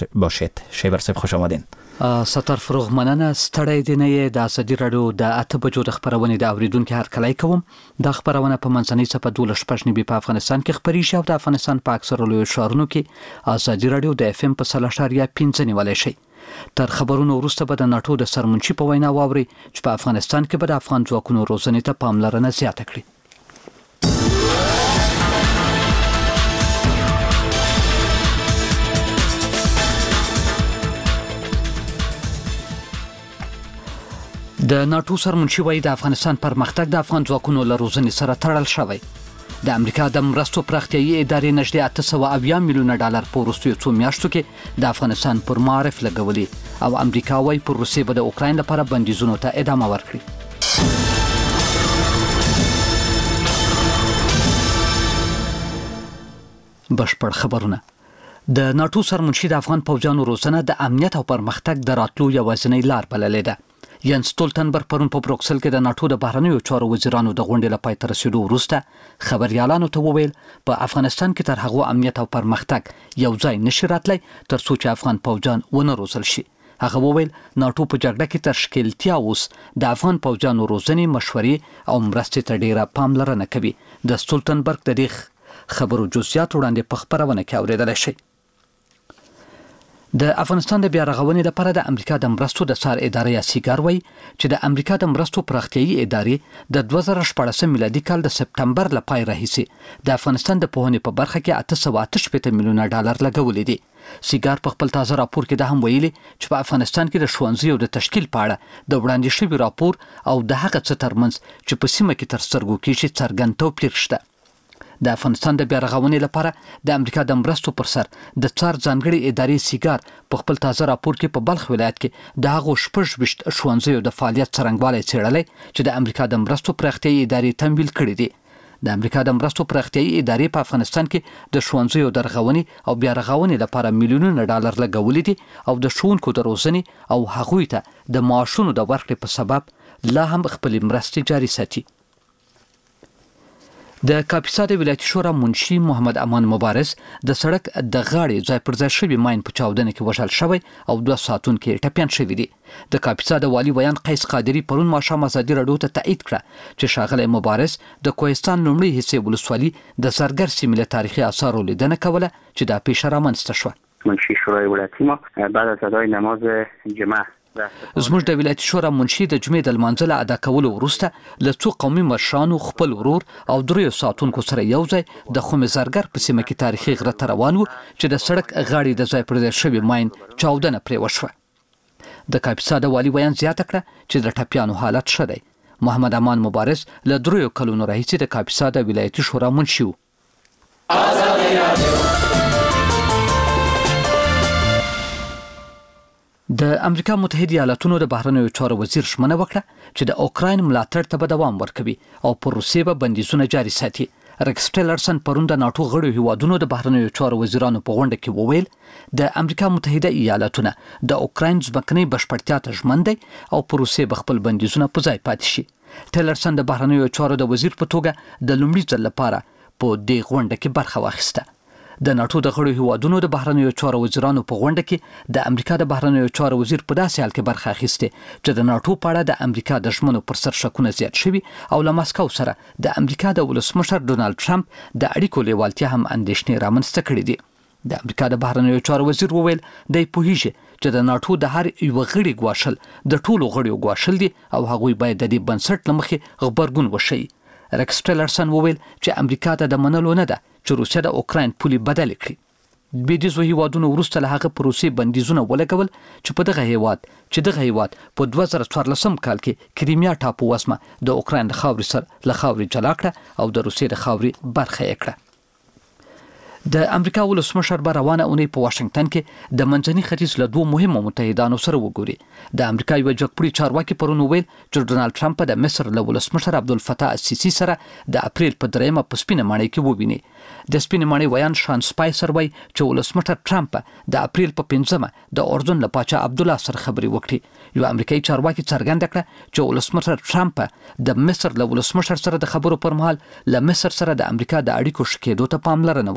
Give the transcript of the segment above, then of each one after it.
باشید. شیبر صاحب خوش آمدین. ستار فروغ مننه. ستړی دی نه د ازادي رادیو د 8 بجو د خبرونې د اوریدونکو هر کله کوم. د خبرونه په منځنۍ صفه 12 په افغانستان کې خبري شي او د افغانستان په اکثر لوی ښارونو کې ازادي رادیو د FM په 3.5 نیولای شي. تر خبرونو وروسته به د ناتو د سرمنشي په وینا واوري چې په افغانستان کې به د افغان ځواکونو روزنې ته پاملرنه زیاته کړي. د ناتو سرمنشي وایي د افغانستان پرمختګ د افغان ځواکونو له روزنې سره تړل شوی. د امریکا د مرستو پراختیایي ادارې نږدې 870 میلیونه ډالر په وروستیو څو میاشتو کې د افغانستان پر معارف لګولي او امریکا وایي پر روسیې به د اوکراین لپاره بندیزونو ته ادامه ورکړي. بشپړ خبرونه. د ناتو سرمنشي د افغان پوځیانو روزنه د امنیت او پرمختګ د راتلو یوازینۍ لار بللې ده. ینس ستولتنبرګ پرون په بروکسل کې د ناتو د بهرنیو چارو وزیرانو د غونډې لپاره تر رسیدو وروسته خبريالانو ته وویل په افغانستان کې تر هغه امنیت او پرمختګ یو ځای نشي راتلی تر څو چې افغان پوځیان ونه روزل شي. هغه وویل ناتو په جګړه کې تر شکلتیا اوس د افغان پوځیانو روزنې مشورې او مرستې ته ډیره پاملرنه کوي. د ستولتنبرګ د دې خبرو جزئیات وړاندې په خبرونه کې اوریدل شي. د افغانستان د بیا رغونې لپاره د امریکا د مرستو د سار ادارې یا سیګار وایي چې د امریکا د مرستو پراختیایي ادارې د 2014 میلادي کال د سپتمبر لپاره راهیسي د افغانستان د پوهنې په برخه کې 888 میلیونه ډالر لګولې دي. سیګار په خپل تازه راپور کې د هم ویلي چې په افغانستان کې د ښوونځیو د تشکیل په اړه د وړاندې شوی راپور او د هغه څه ترمنځ چې په سیمه کې تر سترګو کېږي څرګند توپیر شته. د افغانستان د بیا رغونې لپاره د امریکا د مرستو پر سر د څار ځانګړي ادارې سیګار په خپل تازه راپور کې په بلخ ولایت کې د هغو 16 ښوونځیو د فعالیت څرنګوالی څېړلی چې د امریکا د مرستو پراختیایي ادارې تمویل کړي دي. د امریکا د مرستو پراختیایي ادارې په افغانستان کې د ښوونځیو د رغونې او بیا رغونې لپاره میلیونونه ډالر لګولي دي او د ښوونکو د روزنې او هغوی ته د معاشونو د ورکړې په سبب لا هم خپل مرستې جاري ساتي. د کاپیسا د ولایتي شورا منشي محمد امان مبارز د سړک د غاړې ځای پر ځای شوی ماین په چاودنه کې وژل شوی او 2 ساعتونو کې ټپيان شوی دي. د کاپیسا د والی ویان قیس قادری پرون ماښام ازادي رادیو ته تایید کړه چې ښاغلی مبارز د کوهستان لومړی حصے ولسوالي د زرګر سیمې له تاریخي آثارو لیدنه کوله چې دا پیښه رامنځته شوه. منشي شورای ولایتي ما بعد از ادای نماز جمعه زموږ د ولایتي شورا منشي د جمعې د لمانځه ادا کولو وروسته له څو قومي مشرانو خپل ورور او 3 ساعتونکو سره یو ځای د خوم زرګر په سیمه کې تاریخي غره ته روان وو چې د سړک غاړې د ځای پر ځای شوی ماین چاودنه پرې وشوه. د کاپیسا د والی ویان زیاته کړه چې د ټپیانو حالت ښه دی. محمد امان مبارز له 3 کلونو راهیسې د کاپیسا د ولایتي شورا منشي وو. د امریکا متحده ایالاتونو د بهرنیو چارو وزیر شمنه وکړه چې د اوکراین ملاتړ ته به دوام ورکوي او پر روسیې به بندیزونه جاري ساتي. ریکس ټیلرسن پرون د ناتو غړو هیوادونو د بهرنیو چارو وزیرانو په غونډه کې وویل د امریکا متحده ایالاتونه د اوکراین ځمکنۍ بشپړتیا ته ژمن دي او پر روسیې به خپل بندیزونه په ځای پاتې شي. ټیلرسن د بهرنیو چارو د وزیر په توګه د لومړي ځل لپاره په دې غونډه کې برخه واخیسته. د ناتو د غړو هیوادونو د بهرنیو چارو وزیرانو په غونډه کې د امریکا د بهرنیو چارو وزیر په داسې حال کې برخه اخیسته چې د ناتو په اړه د امریکا د ژمنو پر سر شکونه زیات شوي او له ماسکو سره د امریکا د ولسمشر ډونالد ټرمپ د اړیکو لیوالتیا هم اندېښنې رامنځته کړې دي. د امریکا د بهرنیو چارو وزیر وویل دی پوهیږي چې د ناتو د هر یو غړي ګواښل د ټولو غړیو ګواښل دي او هغوی باید د دې بنسټ لمخې غبرګون وشي. ریکس ټیلرسن وویل چې امریکا ته د منلو نه ده چې روسیا د اوکراین پولې بدل کړي. بيدیزو هیوادونو وروسته له هغه پروسې بندیزونه ولګول چې په دغه هیواد په 2014 کال کې کریمیا ټاپو وسمه د اوکراین د خاورې سره له خاورې جلا کړه او د روسیې د خاورې برخه یې کړه. د امریکا ولسمشر به روانه اونۍ په واشنگټن کې د منځني ختیځ له 2 مهمو متحدانو سره وګوري. د امریکا یو جګپوړي چارواکي پرون وویل چې ډونالد ټرمپ د مصر له ولسمشر عبدالفتاح السیسی سره د اپریل په 3 په سپینه ماڼۍ کې وویني. د سپینه ماڼۍ ویان شان سپایسر وایي چې ولسمشر ټرمپ د اپریل په 5 د اردن له پاچا عبد الله سره خبرې وکړي. یو امریکایي چارواکي څرګنده کړه چې ولسمشر ټرمپ د مصر له ولسمشر سره د خبرو پر مهال له مصر سره د امریکا د اړیکو شکېدو ته پاملرنه وکړي.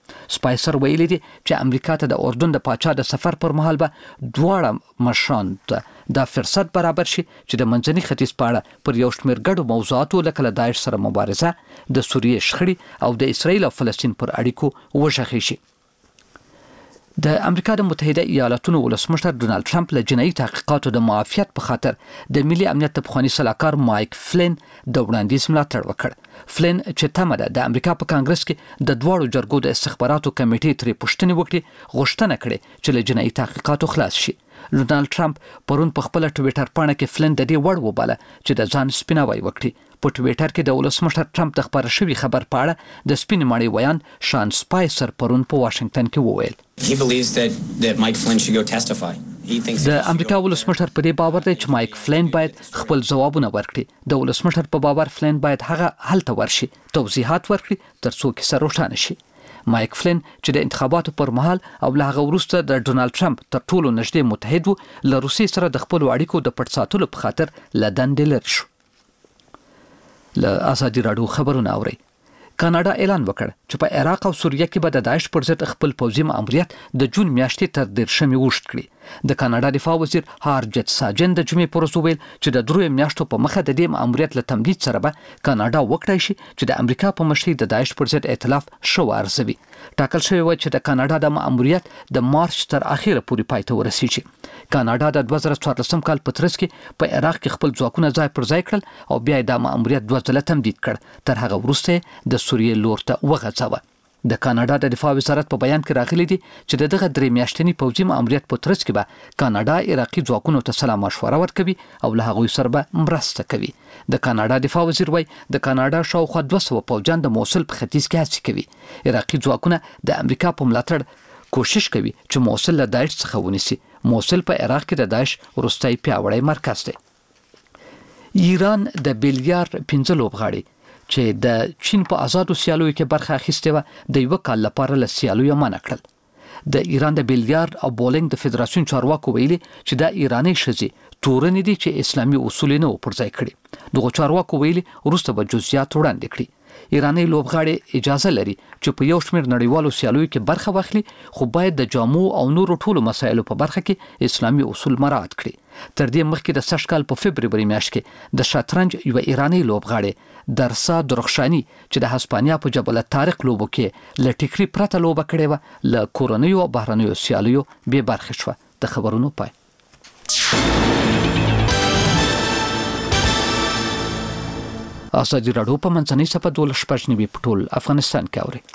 سپایسر ویلي دي چې امریکا ته د اردن د پاچا د سفر پر مهال به دواړه مشران ته د فرصت برابر شي چې د منځني ختیځ په اړه پر یو شمېر ګډو موضوعاتو لکه له داعش سره مبارزه، د سوریې شخړې او د اسرائیل او فلسطین پر اړیکو وژغې شي. د امریکا د متحده ایالاتونو ولسمشر ډونالد ټرمپ له جنایي تحقیقاتو د معافیت په خاطر د ملي امنیت د پخواني سلاکار مایک فلین د وړاندیز ملاتړ وکړ. فلین چې تمه ده د امریکا په کانګرس کې د دواړو جرګو د استخباراتو کمیټې ترې پوښتنې وکړي، غوښتنه کړې چې له جنایي تحقیقاتو خلاص شي. ډونالد ټرمپ پرون په خپل ټویټر پاڼه کې فلین د دې وړ وباله چې د ځان سپیناوی وکړي. په ټویټر کې د ولسمشر ټرمپ د خبر شوی خبر په اړه د سپین ماڼۍ ویان شان سپایسر پرون په واشنگټن کې وویل. He believes that Mike Flynn should go testify. د امریکا ولسمشر په دې باور دی چې مایک فلین باید خپل ځوابونه ورکړي. د ولسمشر په باور فلین باید هغه هلته ورشي، توضیحات ورکړي ترڅو کیسه روښانه شي. مایک فلین چې د انتخاباتو پر مهال او له هغه وروسته د ډونالد ټرمپ تر ټولو نږدې متحد و، له روسیې سره د خپل اړیکو د پټ ساتلو په خاطر له دندې لرې شو. له ازادي راډیو خبرونه اوري. کاناډا اعلان وکړ چې په عراق او سوریه کې به د داعش پر ضد خپل پوځي ماموریت د جون میاشتې تر 13 اوږد کړي. د کاناډا دفاع وزیر هارجت ساجن د جمعې پر ورځ وویل چې د 3 میاشتو په مخه د دې ماموریت له تمدید سره به کاناډا وکړای شي چې د امریکا په مشرۍ د داعش پر ضد ائتلاف شو ارزوي. ټاکل شوی و چې د کاناډا د ماموریت د مارچ تر اخیره پورې پای ته ورسیږي. کاناډا د 2014 کال په ترڅ کې په عراق کې خپل ځواکونه ځای پر ځای کړل او بیا د ماموریت 2 ځله تمدید کړ، تر هغه وروسته د سوریې لور ته وغځاوه. د کاناډا د دفاع وزارت په بیان کې راغلي دي چې دغه 3 میاشتنی پوځي ماموریت په ترڅ کې به کاناډا عراقي ځواکونو ته سلا مشوره ورکوي او له هغوی سره به مرسته کوي. د کاناډا دفاع وزیر وایي د کاناډا شاوخوا 200 پوځیان د موصل په ختیځ کې هڅې کوي. عراقي ځواکونه د امریکا په ملاتړ کوشش کوي چې موصل له داعش څخه ونیسي. موصل په عراق کې د داعش وروستۍ پیاوړی مرکز دی. ایران د بیلیار 15 لوبغاړي چې د چین په آزادو سیالیو کې برخه اخیستې و د یو کال لپاره له سیالیو منع کړل. د ایران د بیلیارډ او بولینګ د فدراسیون چارواکو ویلي چې د ایرانی ښځې تورنې دي چې اسلامي اصول نه پر ځای کړي. دغه چارواکو ویلي وروسته به جزئیات وړاندې کړي. ایرانی لوبغاړي اجازه لري چې په یو شمېر نړیوالو سیالیو کې برخه واخلي، خو باید د جامو او نورو ټولو مسایلو په برخه کې اسلامي اصول مراعات کړي. تر دې مخکې د سږ کال په فبروري میاشت کې د شطرنج یو ایرانی لوبغاړي درسا درخشانی چې د هسپانیا په جبل الطارق لوبو کې له ټیکري پرته لوبه کړې و، له کورنیو او بهرنیو سیالیو بې برخې شوه. د خبرونو پای. ازادي راډیو په منځنۍ صفحه 12 په ټول افغانستان کې اوري.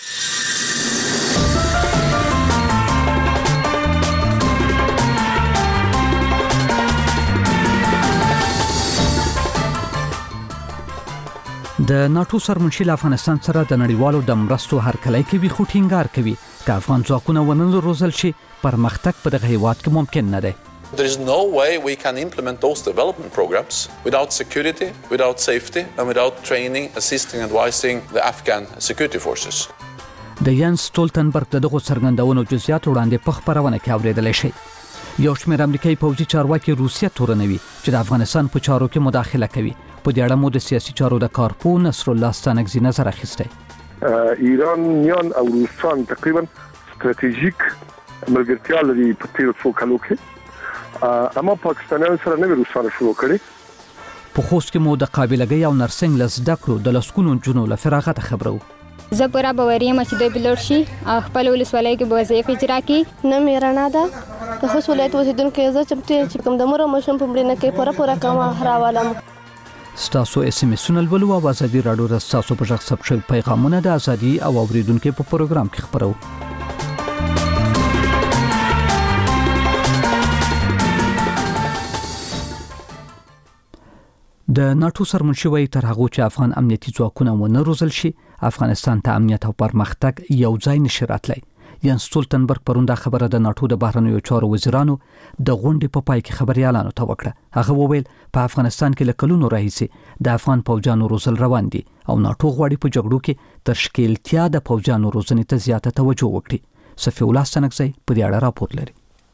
د ناتو سرمنشي له افغانستان سره د نړیوالو د مرستو هرکلی کوي، خو ټینګار کوي چې افغان ځواکونه ونه روزل شي پرمختګ په دغه هیواد کې ممکن نه دی. There is no way we can implement those development programs without security, without safety, and without training, assisting, advising the Afghan security forces. د ینس ستولتنبرګ دغه څرګندونو جزئیات وړاندې په خبرونه کې اوریدل شي. یو شمېر امریکایي پوځي چارواکي روسیه تورنوي چې د افغانستان په چارو کې مداخله کوي. په دې اړه مو د سیاسي چارو د کارپو نصر الله ستانکزي نظر اخیستی. ایرانیان او روسان تقریبا ستراتیژیک ملګرتیا لري په تیر څو کالو کې. اما پاکستانیان سره نوې روسانه شروع کړي. په خوست کې مو د قابلګۍ او نرسنګ لزده کړو د لسکونو جنو له فراغت خبرو. زه پورا باوریم چې دوی بلور شي خپل ولسوالۍ کې به وظیفه اجرا کړي. نه میرانه ده د خوست ولایت اوسیدونکو زه چې کوم د مور مشم په مړینه کې پورا کومه راوالم. ستاسو اس ام اس نلولو او ازادي راډیو د ستاسو په ژغ ثبت شوی پیغامونه د ازادي او اوریدونکو په پروګرام کې خبرو. د ناتو سرمنشي وایي تر هغه چې افغان امنیتي ځواکونه ونه روزل شي افغانستان ته امنیت او پرمختګ یو ځای نشي راتلی. ینس ستولتنبرګ پرون دا خبره د ناتو د بهرنیو چارو وزیرانو د غونډې په پای کې خبريالانو ته وکړه. هغه وویل په افغانستان کې له کلونو راهیسې د افغان پوځیانو روزل روان دي او ناتو غواړي په جګړو کې تر ښکیلتیا د پوځیانو روزنې ته زیاته توجه وکړي. صفی الله ستانکزی په دې اړه راپور لري.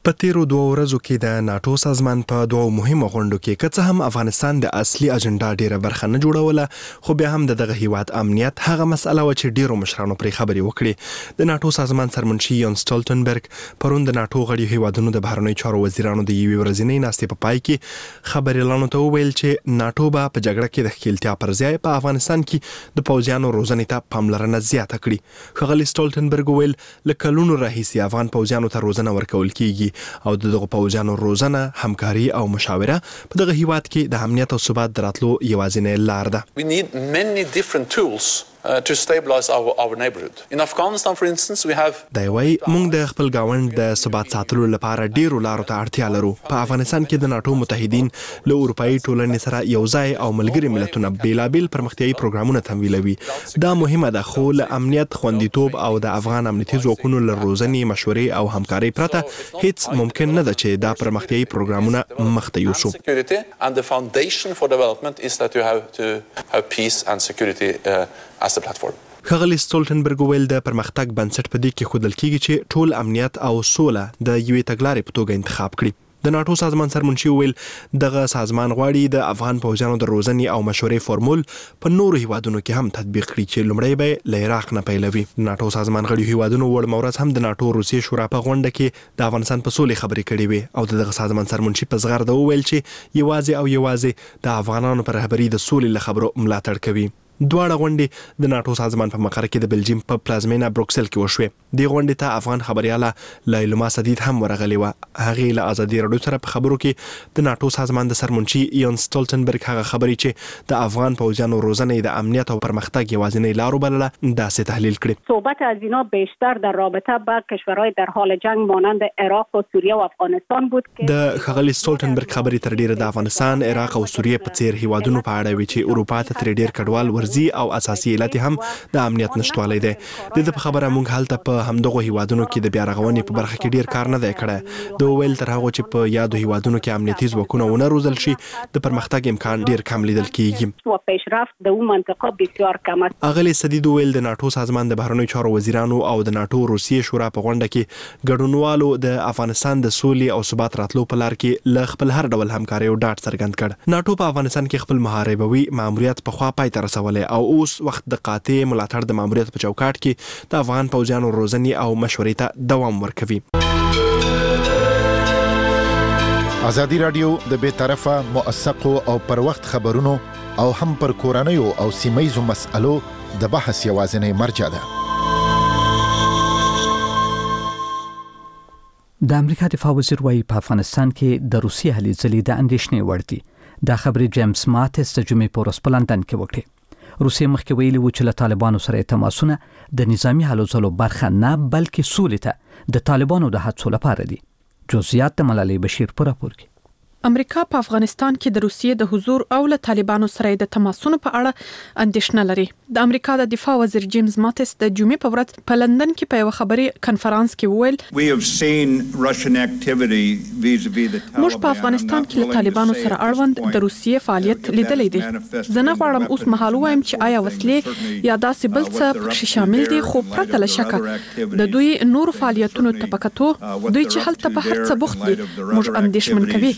په تیرو 2 ورځو کې د ناتو سازمان په 2 مهمو غونډو کې که څه هم افغانستان د اصلي اجنډا ډیره برخه نه جوړوله خو بیا هم دغه هیواد امنیت هغه مسله و چې ډیرو مشرانو پرې خبرې وکړي. د ناتو سازمان سرمنشي یون سټولټنبرګ پرون د ناتو غړي هیوادونو د بهرنیو چارو وزیرانو د یوې ورځنۍ ناستې په پای کې خبريالانو ته وویل چې ناتو به په جګړه کې د ښکیلتیا پر ځای په افغانستان کې د پوځیانو روزنې ته پاملرنه زیاته کړي. ښاغلي سټولټنبرګ وویل له کلونو راهیسې افغان پوځیانو ته روزنه ورکول کیږي او دغه پوځیانو روزنه، همکاري او مشاوره په دغه هیواد کې د امنیت او ثبات دراتلو یوازینۍ لار ده. We need many different tools to stabilize our neighborhood. In Afghanistan, for instance, we have دا وایي موږ د خپل گاوند د ثبات ساتلو لپاره ډیرو لارو ته اړتیا لرو. په افغانستان کې د ناتو متحدین له اروپאי ټولنې سره یو ځای او ملګري ملتونه بیلابل پرمختیایي پروګرامونه تمویلوي. دا مهمه ده خو له امنیت، خوندیتوب او د افغان امنیتي ځواکونو له روزنې، مشورې او همکارۍ پرته هیڅ ممکن نه ده چې دا پرمختیایي پروګرامونه مخته یوسو. And the foundation for development is that you have to have peace and security as a platform. ښاغلي سټولټنبرګ ویل د پرمختګ بنسټ په دې کې ښودل کیږي چې ټول امنیت او سوله د یوې تګلارې په توګه انتخاب کړي. د ناتو سازمان سرمنشي ویل دغه سازمان غواړي د افغان پوځیانو د روزنې او مشورې فورمول په نورو هیوادونو کې هم تطبیق کړي چې لومړی به له عراق نه پیلوي. ناتو سازمان غړي هیوادونو وړ مورز هم د ناتو روسیې شورا په غونډه کې د افغانستان په سولې خبرې کړې وي او دغه سازمان سرمنشي په زغرده وویل چې یوازې د افغانانو پر رهبري د سولې له خبرو ملاتړ کوي. دواړه غونډې د ناتو سازمان په مقر کې د بلجیم په پلازمینه بروکسل کې وشوې. د غونډې ته افغان خبرياله لایلما سدید هم ورغلی و. هغه له ازادي رادیو سره په خبرو کې د ناتو سازمان د سرمنشي یون سټولټنبرګ هغه خبرې چې د افغان پوځیانو روزنې د امنیت او پرمختګ یوازینۍ لارو بلله داسې تحلیل کړي. صحبت از اینا بیشتر در رابطه با کشورهای در حال جنگ مانند عراق و سوریه و افغانستان بود که د ښاغلي سټولټنبرګ خبرې تر ډیره د افغانستان، عراق او سوریه په څیر هیوادونو په اړه وی چې اروپا ته تر ډیر کډوال او اساسي علت هم د امنیت نشټوالی دی. د دې په خبره موږ هلته په همدغه هیوادونو کې د بیا رغونې په برخه کې ډیر کار نه دی کړی. د ویل تر هغه چې په یادو هیوادونو کې امنیتي ځواکونه ونه روزل شي د پرمختګ امکان ډیر کم لیدل کیږي. و پیشرفت در اون منطقه بسیار کم است. اغلی سدید ویل د ناتو سازمان د بهرنیو چارو وزیرانو او د ناتو روسیې شورا په غونډه کې ګډونوالو د افغانستان د سولې او ثبات راتلو په لار کې له خپل هر ډول همکاري او ډاډ څرګند کړ. ناتو په افغانستان کې خپل محاربوي ماموریت په خوا پای ته رسولی او اوس وخت د قاطع ملاتړ د ماموریت په چوکاټ کې د افغان پوځیانو روزنې او مشورې ته دوام ورکوي. ازادي رادیو د بې طرفه، موثقو او پر وخت خبرونو او هم پر کورنیو او سیمه‌یزو مسألو د بحث یوازینۍ مرجع ده. د امریکا دفاع وزیر وايي په افغانستان کې د روسیې هلې ځلې د اندېښنې وړ دي. دا خبرې جیمز ماتس د جمعې په ورځ په لندن کې وکړې. روسیې مخکې ویلي و چې له طالبانو سره تماسونه د نظامی هلو ځلو برخه نه بلکې سولې ته د طالبانو د هڅو لپاره دي. جزئیات د ملالۍ بشیر په راپور کې. امریکا په افغانستان کې د روسیې د حضور او له طالبانو سره د تماسونو په اړه اندېښنه لري. د امریکا د دفاع وزیر جیمز ماتس د جمعې په ورځ په لندن کې په یو خبري کنفرانس کې وویل موږ په افغانستان کې له طالبانو سره اړوند د روسیې فعالیت لیدلې دي. زه نه غواړم اوس مهال وایم چې آیا وسلې یا داسې بل څه پکې شامل دي، خو پرته له شکه د دوی نور فعالیتونو ته پکتو دوی چې هلته په هر څه بوخت دي موږ اندېښمن کوي.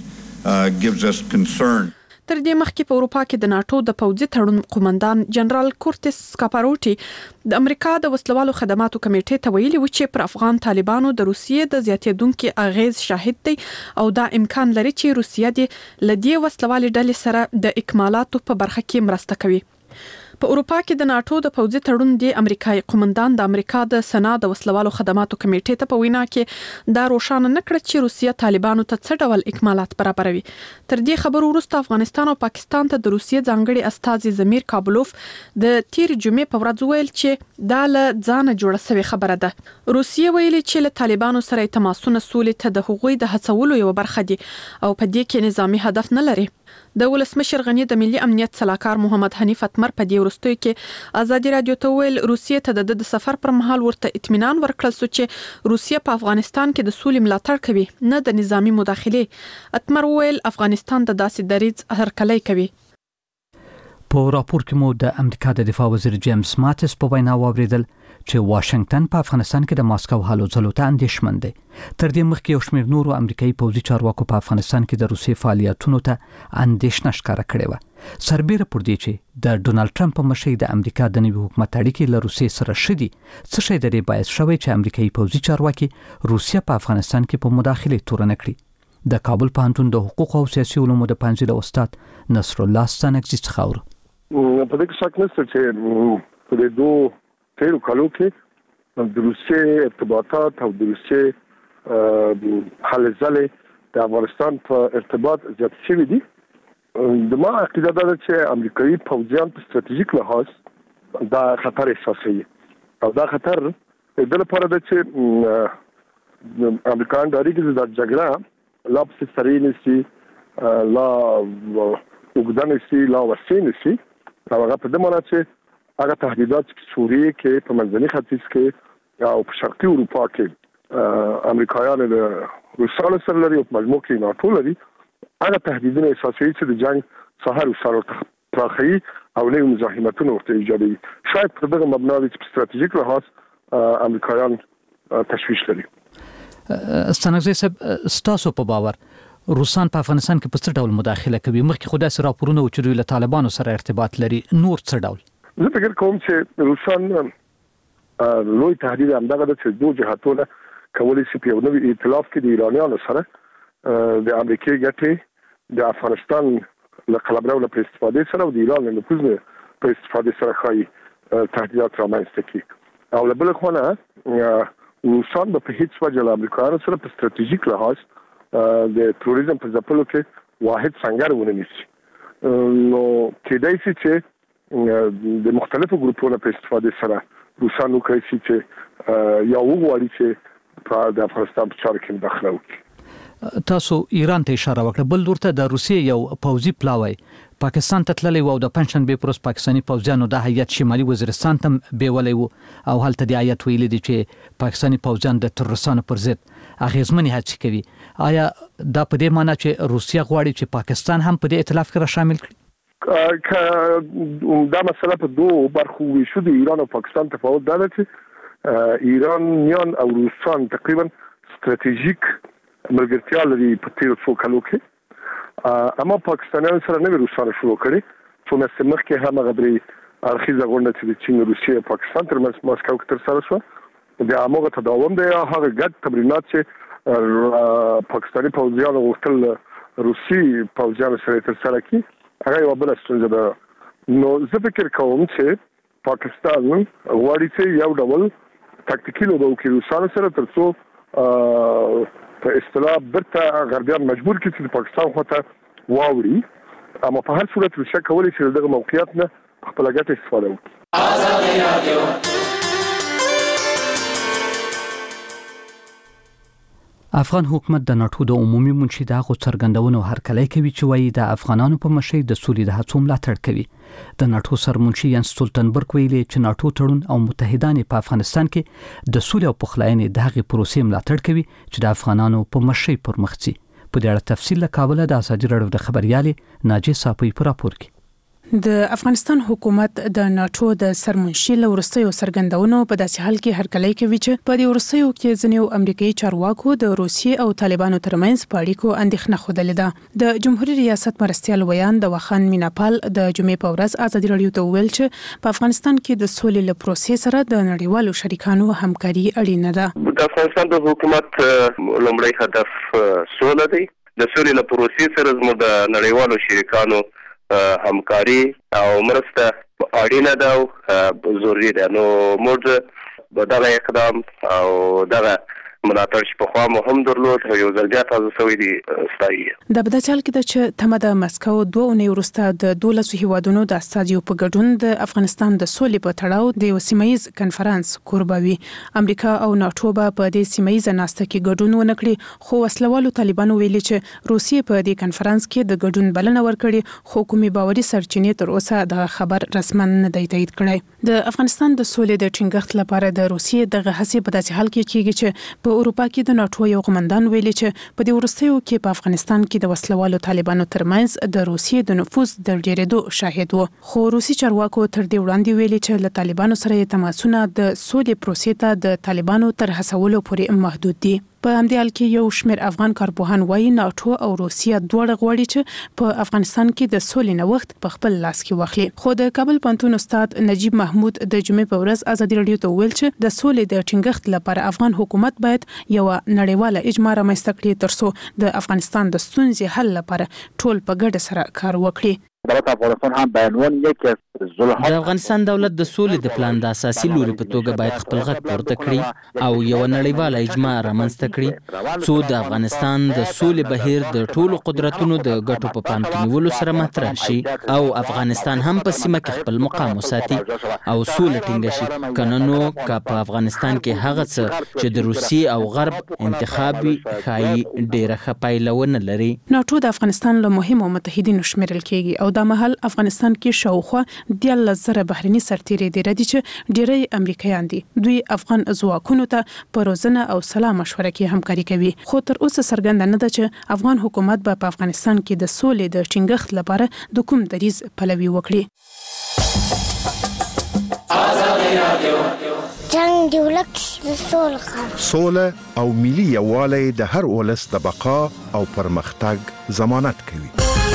تر دې مخکې په اروپا کې د ناتو د پوځي تړون قومندان جنرال کورټس سکاپاروټي د امریکا د وسلوالو خدماتو کمیټې ته ویلي و چې پر افغان طالبانو د روسیې د زیاتېدونکو اغیز شاهد دی او دا امکان لري چې روسیه د لدې وسلوالې ډلې سره د اکمالاتو په برخه کې مرسته کوي. په اروپا کې د ناتو د پوځي تړون د امریکایي قومندان د امریکا د سنا د وسلوالو خدماتو کمیټې ته په وینا کې دا روښانه نه کړ چې روسیه طالبانو ته څه ډول اکمالات برابروي. تر دې خبرو وروسته افغانستان او پاکستان ته د روسیې ځانګړي استازي زمیر کابلوف د تیر جمعې په ورځ ویل چې دا له ځانه جوړه شوې خبره ده. روسیې ویلي چې له طالبانو سره تماسونه سولې ته د هغوی د هڅولو یو برخه دي او په دې کې نظامی هدف نه لري. د ولسمشر غنی د ملي امنیت صلاحکار محمد حنیف اتمر په دې وروستیو کې ازادي رادیو ته ویل روسیې ته د سفر پر مهال ورته اطمینان ورکړل سو چې روسیه په افغانستان کې د سولې ملاتړ کوي نه د نظامی مداخله. اتمر ویل افغانستان د داسې دریځ هرکلی کوي. په راپور کې مو د امریکا د دفاع وزیر جیمز ماتس په وینا واوریدل چې واشنگټن په افغانستان کې د ماسکو هلو ځلو ته اندېښمن دی. تر دې مخکې یو شمېر نورو امریکایي پوځي چارواکو په افغانستان کې د روسي فعالیتونو ته اندېښنه ښکاره کړې وه. سربېره پر دې چې د ډونالد ټرمپ په مشرۍ د امریکا د نوي حکومت اړیکې له روسیې سره ښه دي، څه شی د دې باعث شوی چې امریکایي پوځي چارواکي روسیه په افغانستان کې په مداخلې تورنه کړي. د کابل پوهنتون د حقوق او سیاسي علومو د پنځلي استاد نصر الله ستانکزي څخه اورو. په دې کې شک نشته چې په دې دوه تیرو کالو کې د روسیې ارتباطات او د روسیې هلې ځلې د افغانستان په ارتباط زیات شوي دي. د ما عقیده ده چې امریکایي پوځیان په ستراتیژیک لحاظ دا خطر احساسوي او دا خطر د لپاره ده چې امریکایان ډاري چې دا جګړه لا په سرې نشي لا وګدان نشي لا وسې نشي او هغه په دې معنی چې هغه تهدیدات چې سوریه کې په منځني ختیځ کې او په شرقي اروپا کې امریکایان د روسانو سره لري او په مجموع کې ناتو لري، هغه تهدیدونه اساسي چې د جنگ سهار وسره پراخي او نوې مزاحمتونه ورته ایجادوي. شاید په دغه مبنا چې په ستراتیژیک لحاظ امریکایان تشویش لري. ستانکزي صاحب، ستاسو په باور روسان په افغانستان کې په څه ډول مداخله کوي؟ مخکې خو داسې راپورونه و چې دوی له طالبانو سره ارتباط لري، نور څه ډول؟ زه فکر کوم چې روسان لوی تهدید همدغه ده چې دوه جهاتونه کولی شي په یو نوي ائتلاف کې د ایرانیانو سره د امریکای ګټې د افغانستان له قلمرو له استفادې سره او د ایران له نفوذ په استفادې سره خایي تهدیدات رامنځته کړي. او له بل خوا نه روسان به په هیڅ وجه له امریکایانو سره په ستراتیژیک لحاظ د تروریزم په ځپلو کې واحد څنګه ونه نیسي. نو کېدای شي چې د مختلفو ګروپونو په استفادې سره روسان وکړي چې یو وغواړي چې د افغانستان په چارو کې مداخله وکړي. تاسو ایران ته اشاره وکړه، بل ورته د روسیې یو پوځي پلاوی پاکستان ته تللی و او د پنځشنبې پر ورځ پاکستاني پوځیانو د هیئت شمالي وزیرستان ته بیولی و او هلته د هیئت ویلي دي چې پاکستاني پوځیان د تروریستانو پر ضد اغیزمنې هڅې کوي. آیا دا په دې معنی چې روسیه غواړي چې پاکستان هم په دې ائتلاف کې را شامل کړي؟ دا مسله په دوه برخو ویشو، د ایران او پاکستان تفاوت دا ده چې ایرانیان او روسان تقریبا ستراتیژیک ملګرتیا لري په تیرو څو کالو کې، اما پاکستانیان سره نوې روسانو شروع کړي څو میاشتې مخکې هم هغه درې اړخیزه غونډه چې د چین، روسیې او پاکستان ترمنځ ماسکو کې ترسره شوه د هغه تداوم دی. هغه ګډ تمرینات چې پاکستاني پوځیانو غوښتل روسي پوځیانو سره ترسره کړي هغه یو بل ستونزه ده. نو زه فکر کوم چې پاکستان غواړي چې یو ډول تاکتیکي لوبه وکړي روسانو سره ترڅو په اصطلاح برته غربیان مجبور کړي چې پاکستان خواته واوړي، اما په هر صورت روسیه کولی شي دغه موقعیت نه خپل ګټه استفاده وکړي. افغان حکومت د ناتو د عمومي منشي د هغو څرګندونو هرکلی کوي چې وایي د افغانانو په مشرۍ د سولې د هڅو ملاتړ کوي. د ناتو سرمنشي یانس ستولتنبرګ ویلي چې ناتو تړون او متحدان په افغانستان کې د سولې او پخلاینې د هغې پروسې ملاتړ کوي چې د افغانانو په مشرۍ پر مخ ځي. په دې اړه تفصیل له کابل د ازادي راډیو د خبريالې ناجیه صافی په راپور کې. د افغانستان حکومت د ناتو د سرمنشي لورستیو سرګندونو په داسې حال کې هرکلی کوي چې په دې ورستیو کې ځینو امریکایي چارواکو د روسیې او طالبانو ترمنځ په اړیکو اندېښنه خوده ده. د جمهوریت ریاست مرستیال ویان د وخان میناپال د جمعې په ورځ ازادي راډیو ته ویل چې په افغانستان کې د سولې له پروسې سره د نړیوالو شریکانو همکاري اړینه ده. د افغانستان د حکومت لومړی هدف سوله دی. د سولې له پروسې سره زموږ د نړیوالو شریکانو همکاري او مرسته اړینه ده او ضروري ده. نو موږ دغه اقدام او دغه ملاتړ چې په خوا مو هم درلود او یو ځل بیا تاسو سوي دي ستایي. د بدچال کې د چې تمه د مسکو 2 اونۍ وروسته د 12 هیوادونو د استازیو په ګډون د افغانستان د سولې په تړاو د یو سیمایي کنفرانس کوربوي. امریکا او ناتو په دې سیمایي ناسته کې ګډون ونکړي، خو وسلوالو طالبانو ویلي چې روسیې په دې کنفرانس کې د ګډون بلنه ورکړي، خو کومي باوري سرچینې تر اوسه د خبر رسمن نه دی تایید کړی. د افغانستان د سولې د ټینګښت لپاره د روسیې د هڅې په داسې حال کې کیږي چې په اروپا کې د ناتو یو قومندان ویلي چې په دې وروستیو کې په افغانستان کې د وسلوالو طالبانو ترمنځ د روسیې د نفوذ د ډیرېدو شاهد وو. خو روسي چارواکو تر دې وړاندې ویلي چې له طالبانو سره تماسونه د سولې پروسې ته د طالبانو تر هڅولو پورې محدود دي. په همدې حال کې یو شمېر افغان کارپوهان وایي ناتو او روسیه دواړه غواړي چې په افغانستان کې د سولې نوښت په خپل لاس کې واخلي. خو د کابل پوهنتون استاد نجیب محمود د جمعې په ورځ ازادي راډیو ته ویل چې د سولې د ټینګښت لپاره افغان حکومت باید یو نړیواله اجماع رامنځته کړي ترڅو د افغانستان د ستونزې حل لپاره ټول په ګډه سره کار وکړي. دولت افغانستان هم به عنوان یکی از د افغانستان دولت د سولې د پلان د اساسي لوري په توګه باید خپل غږ پورته کړي او یو نړیواله اجماع رامنځته کړي څو د افغانستان د سولې بهیر د ټولو قدرتونو د ګټو په پام کې نیولو سره مطرح شي او افغانستان هم په سیمه کې خپل مقام وساتي او سولې ټینګه شي. کنه نو که په افغانستان کې هغه څه چې د روسیې او غرب انتخاب ښایي ډېره ښه پایله ونه لري. ناتو د افغانستان له مهمو متحدینو شمیرل کېږي او د مهال افغانستان کې شاوخوا 13,000 بهرني سرتیري دي چې ډېری امریکایان دي. دوی افغان ځواکونو ته په روزنه او سلا مشوره کې همکاري کوي. خو تر اوسه څرګنده نه ده چې افغان حکومت به په افغانستان کې د سولې د ټینګښت لپاره د کوم دریځ پلوي وکړي. جنگ دی ولک د سوله او ملي یووالی د هر ولس د بقا او پرمختګ ضمانت کوي.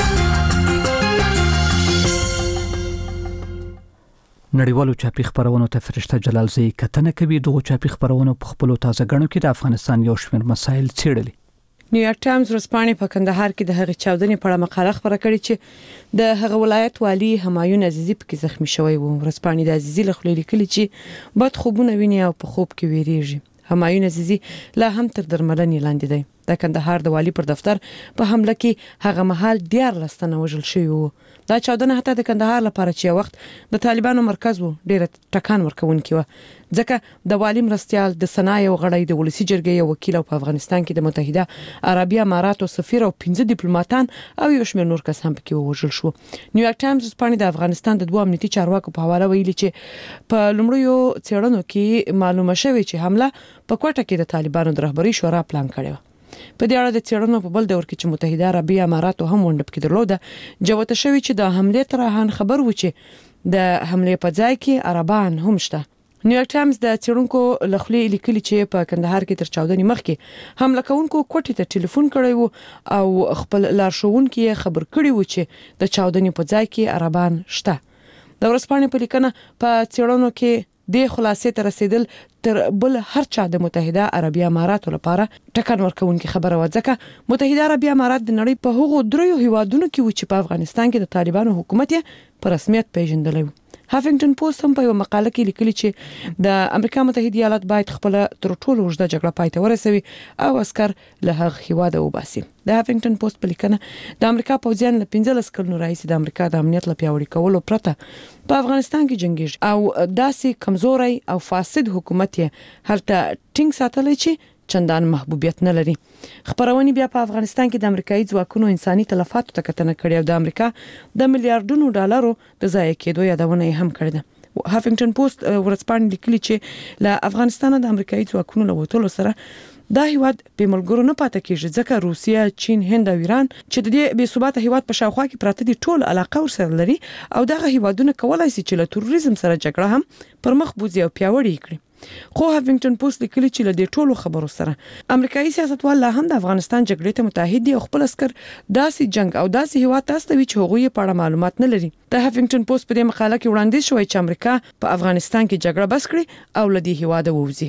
نړیوالو چاپی خبرونو ته فرشته جلالزی کتنه کوي. دغه چاپی خبرونو په خپل تازه غنو کې د افغانستان یو شمېر مسایل څېړلي. نیویارک ټایمز ورځپاڼې په کندهار کې د هغې چاودنې په اړه مقاله خپره کړې چې د هغه ولایت والي همایون عزیزي پکې زخمی شوی و. ورځپاڼې د عزیزي له خولې لیکلي چې بد خوبونه ویني او په خوب کې ویریږي. همایون عزیزي لا هم تر درملنې لاندې دی. د کندهار د والی پر دفتر په حمله کې هغه مهال 14 تنه وژل شوي وو. دا چاودنه حتی د کندهار لپاره چې یو وخت د طالبانو مرکز وو ډېره ټکان ورکوونکې وه ځکه د والی مرستیال د سنا یو غړی د ولسی جرګې یو وکیل او په افغانستان کې د متحده عربي اماراتو سفیر او 15 ډیپلوماټان او یو شمېر نور کسان پکې وژل شو. نیویارک ټایمز ورځپاڼې د افغانستان د دوه امنیتي چارواکو په حواله ویلي چې په لومړیو څېړنو کې معلومه شوې چې حمله په کوټه کې د طالبانو د رهبري شورا پلان کړی و. په دې اړه د څېړنو په بل دور کې چې متحده عربي اماراتو هم ونډه پکې درلوده جوته شوی چې د حمله ترهان خبر و چې د حمله په ځای کې عربان هم شته. نیویارک ټایمز د څېړونکو لخوا لیکلي چې په کندهار کې تر چاودنې مخکې حمله کوونکو کوټې ته ټلیفون کړی و او خپل لارښوونکي خبر کړی و چې د چاودنې په ځای کې عربان شته. د ورځپاڼې په لیکنه په څېړنو کې د خلاصې ته رسیدل تر بل هر چا د متحده عربي اماراتو لپاره ټکان ورکوونکې خبره و ځکه متحده عربي امارات د نړۍ په هغو دریو هیوادونو کې و چې په افغانستان کې د طالبانو حکومت یې په رسمیت پیژندلی و. هافینګټن پوسټ هم په یو مقاله کې لیکلي چې د امریکا متحده ایالات باید خپل تر ټولو اوږده جګړه پای ته ورسوي او عسكر له هغه هیواده وباسي. د هافینګټن پوسټ په لیکنه د امریکا پوځیان له 15 کلونو راهیسې د امریکا د امنیت لپاره پیاوړي کولو پرته په افغانستان کې جنگیږي او داسې کمزوري او فاسد حکومت یې هلته ټینګ ساتلی چې چندان محبوبیت نه لري. خبرونه بیا په افغانستان کې د امریکایي ځواکونو انساني تلفاتو ته کتنه کړې او د امریکا د میلیارډونو ډالرو د ضایع کېدو یادونه هم کړې ده. هافینګټن پوسټ ورځپاڼې لیکلي چې له افغانستان د امریکایي ځواکونو له وټولو سره دا هیواد په ملګرو نه پاتې کیږي ځکه روسیا، چین، هند او ایران چې د دې بې ثباته هیواد په شاوخوا کې پراته دي ټول علاقه ورسره لري او دغه هیوادونه کولای شي چې له تروریزم سره جګړه هم پر مخ بوځي او پیاوړي کړي. خو هافینګټن پوسټ لیکلي چې له دې ټولو خبرو سره امریکایي سیاستوال لا هم د افغانستان جګړې ته متحد دي او خپل عسكر داسې جنگ او داسې هیواد ته استوي چې هغوی په اړه معلومات نه لري. د هافینګټن پوسټ په دې مقاله کې وړاندیز شوی چې امریکا په افغانستان کې جګړه بس کړي او له دې هیواده ووځي.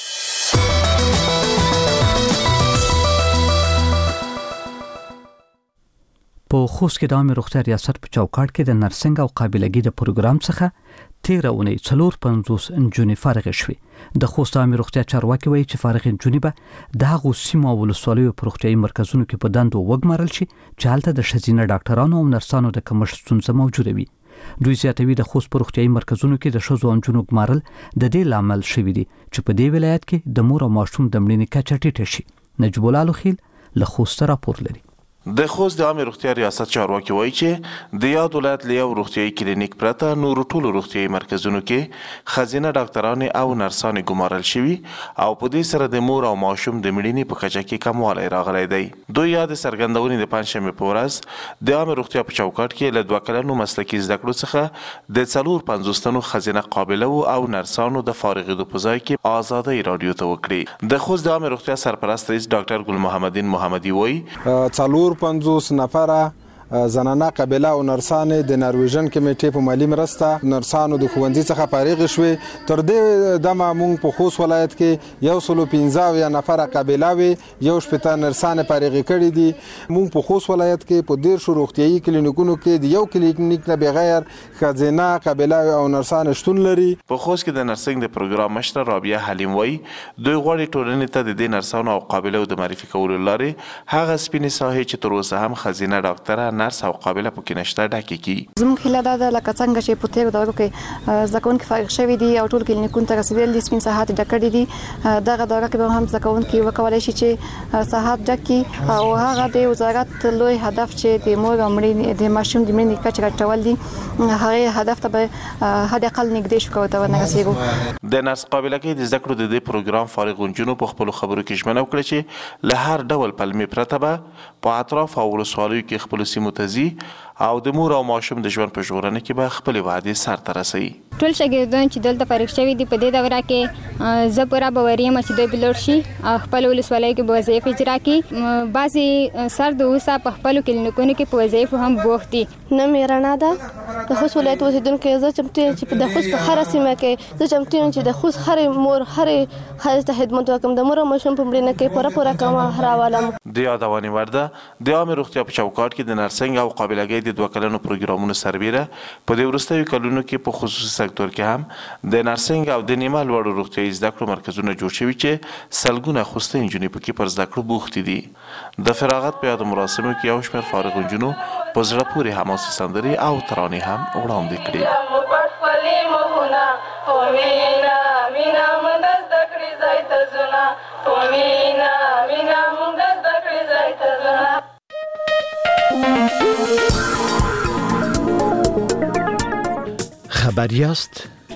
په خوست کې د عامه روغتیا ریاست په چوکاټ کې د نرسنګ او قابلګي د پروګرام څخه 13 اونۍ 450 انجونې فارغ شوې. د خوست عامه روغتیا چارواکي وایي چې فارغ انجونې به د هغو سیمو او ولسوالیو په روغتیايي مرکزونو کې په دندو وګمارل شي چې هلته د ښځینه ډاکټرانو او نرسانو د کمښت ستونزه موجوده وي. دوی زیاتوي د خوست په روغتیايي مرکزونو کې د ښځو او نجونو ګمارل د دې لامل شوی دی چې په دې ولایت کې د مور او ماشوم د مړینې کچه ټیټه شي. نجیب الله لوخیل له خوست راپور لري. د خوست د عامه روغتیا ریاست چارواکي وایي چې د یاد ولایت له یو روغتیايي کلینیک پرته نور ټولو روغتیايي مرکزونو کې ښځینه ډاکټرانې او نرسانې ګمارل شوي او په دې سره د مور او ماشوم د مړینې په کچه کې کموالی راغلی دی. دوی یاد څرګندونې د پنجشنبې په ورځ د عامه روغتیا په چوکاټ کې له 2 کلنو مسلکي زده کړو څخه د 450 تنو ښځینه قابله او نرسانو د فارغېدو په ځای کې ازادۍ راډیو ته وکړي. د خوست د عامه روغتیا سرپرست رئیس ډاکټر ګل محمدین محمدي وایي 50 نفره زنانه قبیله او نرسانې د نرویژن کمیټې په مالی مرسته نرسانو د ښوونځي څخه فارغ شوې. تر دې دمه موږ په خوست ولایت کې 115 نفره قبیله وي 1 نرسانې فارغ کړي دي. موږ په خوست ولایت کې په 13 روغتیايي کلینیکونو کې د یو کلینیک نه بغیر ښځینه قبیله او نرسان شتون لري. په خوست کې د نرسنګ د پروګرام مشر رابعه حلیم وایي دوی غواړي ټولنې ته د دې نرسانو او قابله د معرفي کولو لارې هغه سپینې ساحې چې تر اوسه هم ښځینه ډاکټره نرس او قابله پکې نشته ډکې کی. زموږ هیله دا ده لکه څنګه چې په تیرو دورو کې زده کوونکي فارغ شوي دي او ټول کلینیکونو ته رسیدلي دي سپین ساحات ډک کړي دي. دغه دوره کې به هم زده کوونکي وکولای شي چې ساحات ډک کړي او هغه د وزارت لوی هدف چې د مور او مړینې د ماشوم د مړینې کچه راټول دي هغه هدف ته به حد اقل نږدې شو کوته ورنرسېږو. د نرس قابله کې د زده کړو د دې پروګرام فارغ غونجونو په خپل خبرو کې ژمنه وکړه چې له هر ډول پلمې پرته به په اطراف او ولسوالیو کې خپل سیمو ته ځي او د مور او ماشوم د ژوند په ژغورنه کې به خپل وعده سرته رسوي. ټول شاګردان چې دلته فارغ شوي دي په دې دوره کې زه پوره باوري یم چې دوی به لوړ شي او خپل ولسوالۍ کې به وظایف اجرا کړي. بعضې سر د اوسه په خپلو کلینیکونو کې په وظایفو هم بوخت دي. نوم یې رڼا ده د خوست ولایت اوسېدونکی. زه چمتو یم چې د خوست په هره سیمه کې زه چمتو یم چې د خوست هرې مور هرې ښځې ته خدمت وکړم. د مور او ماشوم په مړینه کې پوره کوم راولم. د یادونې وړ ده د عامه روغتیا په چوکاټ کې د نرسنګ او قابلګۍ د 2 کلنو پروګرامونو سربیره په دې وروستیو کلونو کې په خصوصي سکتور کې هم د نرسنګ او د نیمه لوړو روغتیايي زده کړو مرکزونه جوړ شوي چې سلګونه خوسته نجونې پکې پر زده کړو بوختې دي. د فراغت په یادو مراسمو کې یو شمېر فارغ نجونو په زړه پورې حماسي سندرې او ترانې هم وړاندې کړې. خبر یاست؟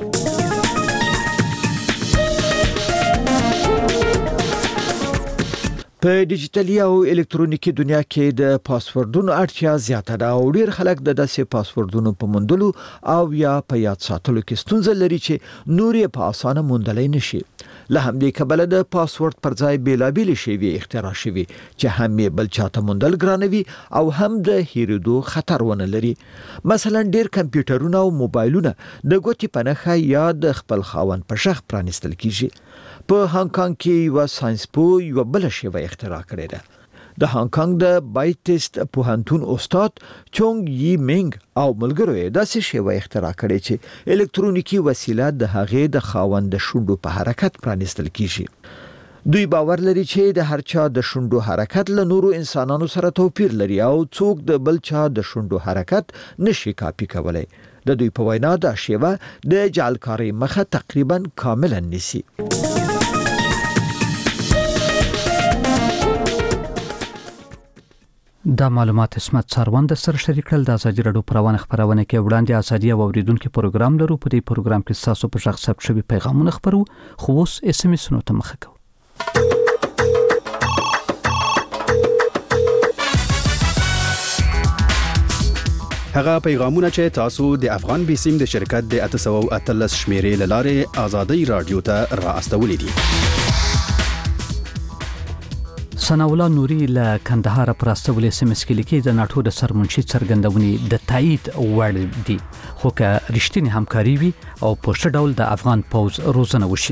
په ډیجیټلي او الکترونیکي دنیا کې د پاسوردونو اړتیا زیاته ده او ډیر خلک د داسې پاسوردونو په موندلو او یا په یاد ساتلو کې ستونزه لري چې نور یې په اسانه موندلای نشي. له همدې کبله د پاسورد پر ځای بیلابېل شیوې اختراع شوي چې هم یې بل چاته موندل ګرانوي او هم د هیریدو خطر ونه لري. مثلا ډیر کمپیوټرونه او موبایلونه د ګوتې په نښه یا د خپل خاوند په شخ پرانیستل کیږي. په هانګ کانګ کې یو ساينسپوه یو بل شیوه اختراع کړې ده. د هانګ کانګ د بایټیسټ پوهنتون استاد چونګ یی منګ او ملګرو یې داسې شیوه اختراع کړې چې الکترونیکی وسیله د هغې د خاوند د شونډو په حرکت پرانیستل کیږي. دوی باور لري چې د هر چا د شونډو حرکت له نورو انسانانو سره توپیر لري او څوک د بل چا د شونډو حرکت نشي کاپی کولای. د دوی په وینا دا شیوه د جعلکارۍ مخه تقریبا کاملا نیسي. دا معلومات اسمت څاروند سره شریک کړل. د ازادي راډیو پروانه خبرونه کې وړاندې ازادي او اوریدونکو پروګرام لرو. په دې پروګرام کې تاسو په شخص ثبت شوی پیغامونه خبرو خو اوس اس ام اس نو ته مخه کوو. هغه پیغامونه چې تاسو د افغان بیسیم د شرکت د 813 شمیرې لاره ازادي رادیو ته را استولې دي. ثناءالله نوري له کندهار پر استولې سیمه کې لیکي د ناټو د سرمنشي څرګندونې د تایید وړ دي خو که رښتینی همکاري وي او په ښه ډول د افغان پوز روزنه وشي.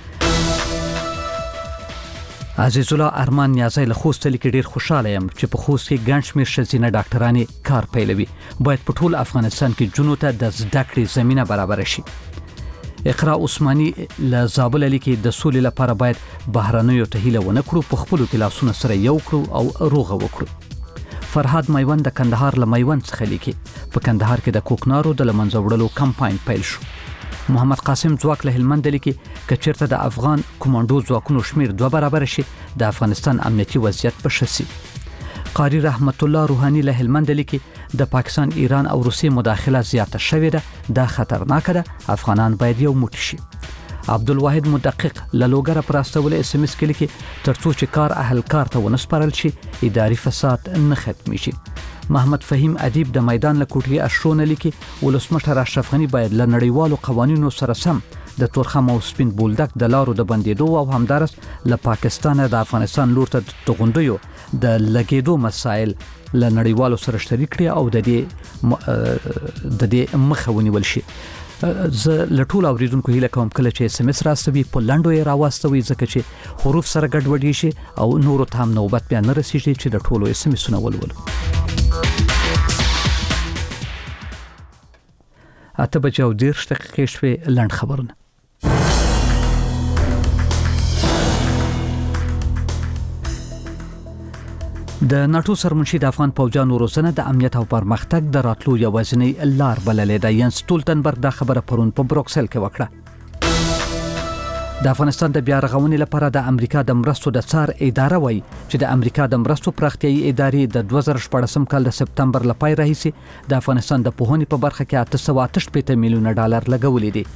عزیز الله ارمان نیازی له خوست لیکي ډیر خوشاله یم چې په خوست کې ګڼ شمېر ښځینه ډاکټرانې کار پیلوي. باید په ټول افغانستان کې جنو ته د زده کړې زمينه برابر شي. اقرا عثماني له زابل لیکي د سولې لپاره باید بهرنیو ته هیله ونه کړو په خپل کلاسونو سره یو کړو او روغه وکړو. فرهاد میوند د کندهار له میوند څخه لیکي په کندهار کې د کوکنارو د لمنځه وړلو کمپاین پیل شو. محمد قاسم ځواک له هلمند لیکي چې چیرته د افغان کمانډو ځواکونو شمیر 2 برابر شي د افغانستان امنیتي وضعیت به ښه شي. قاری رحمت الله روحانی له هلمند لیکي د پاکستان ایران او روسیې مداخله زیاته شوې ده دا خطرناک ده افغانان باید یو موټی شي عبدالواحد مدقق لوګره پراستول اس ام اس کې لیکي ترڅو چې کار اهل کار ته ونسپارل شي اداري فساد نه ختمي شي محمد فهیم ادیب د میدان له کوټې اشرونه لیکي ولسمشر اشرف غنی باید له نړیوالو قوانینو سره سم د تورخم او سپین بولدک د لارو د بندیدو او همدارس له پاکستان د افغانستان لور ته تغونډیو د لګیدو مسایل له نړیوالو سره شریک کړي او د دې مخه ونیول شي ز لټول اوریدونکو هیله کوم کله چې اس ام اس راستوي په لندو یې راوستوي ځکه چې حروف سره ګډوډي شي او نورو ته هم نوبت بیا نه رسیږي چې د ټولو اس ام اس ولولو اته بجو 10 دقیقې شوي لند خبرونه د ناتو سرمنشي د افغان پوځیانو روزنه د امنیت او پرمختګ د راتلو یوازینی لار بللې ده ینس ټولټنبرګ دا خبره پرون په بروکسل کې وکړه د افغانستان د بیا رغونې لپاره د امریکا د مرستو د څار اداره وایي چې د امریکا د مرستو پراختیايي ادارې د 2014 کال د سپتمبر لپاره راهیسي د افغانستان د پوهنې په برخه کې 888 میلیون ډالر لګولې دي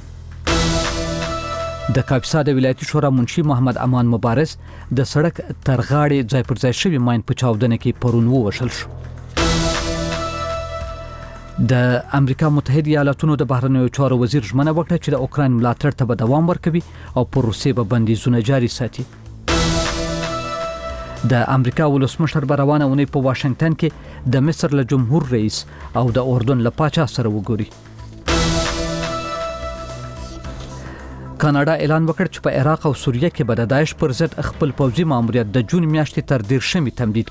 د کاپیسا د ولایتي شورا منشي محمد امان مبارز د سړک ترغاړې ځای پر ځای شوی ماین په چاودنه کې پرون وشل شو د امریکا متحده ایالاتونو د بهرنیو چارو وزیر ژمنه وکړه چې د اوکراین ملاتړ ته به دوام ورکوي او پر روسیې به بندیزونه جاري ساتي د امریکا ولسمشر روانه ونی په واشنگټن کې د مصر له جمهور رئیس او د اردن له پاچا سره وګوري کاناډا اعلان وکړ چې په عراق او سوریه کې به د داعش پر ضد خپل پوځي ماموریت د جون میاشتې تر 10 تمدید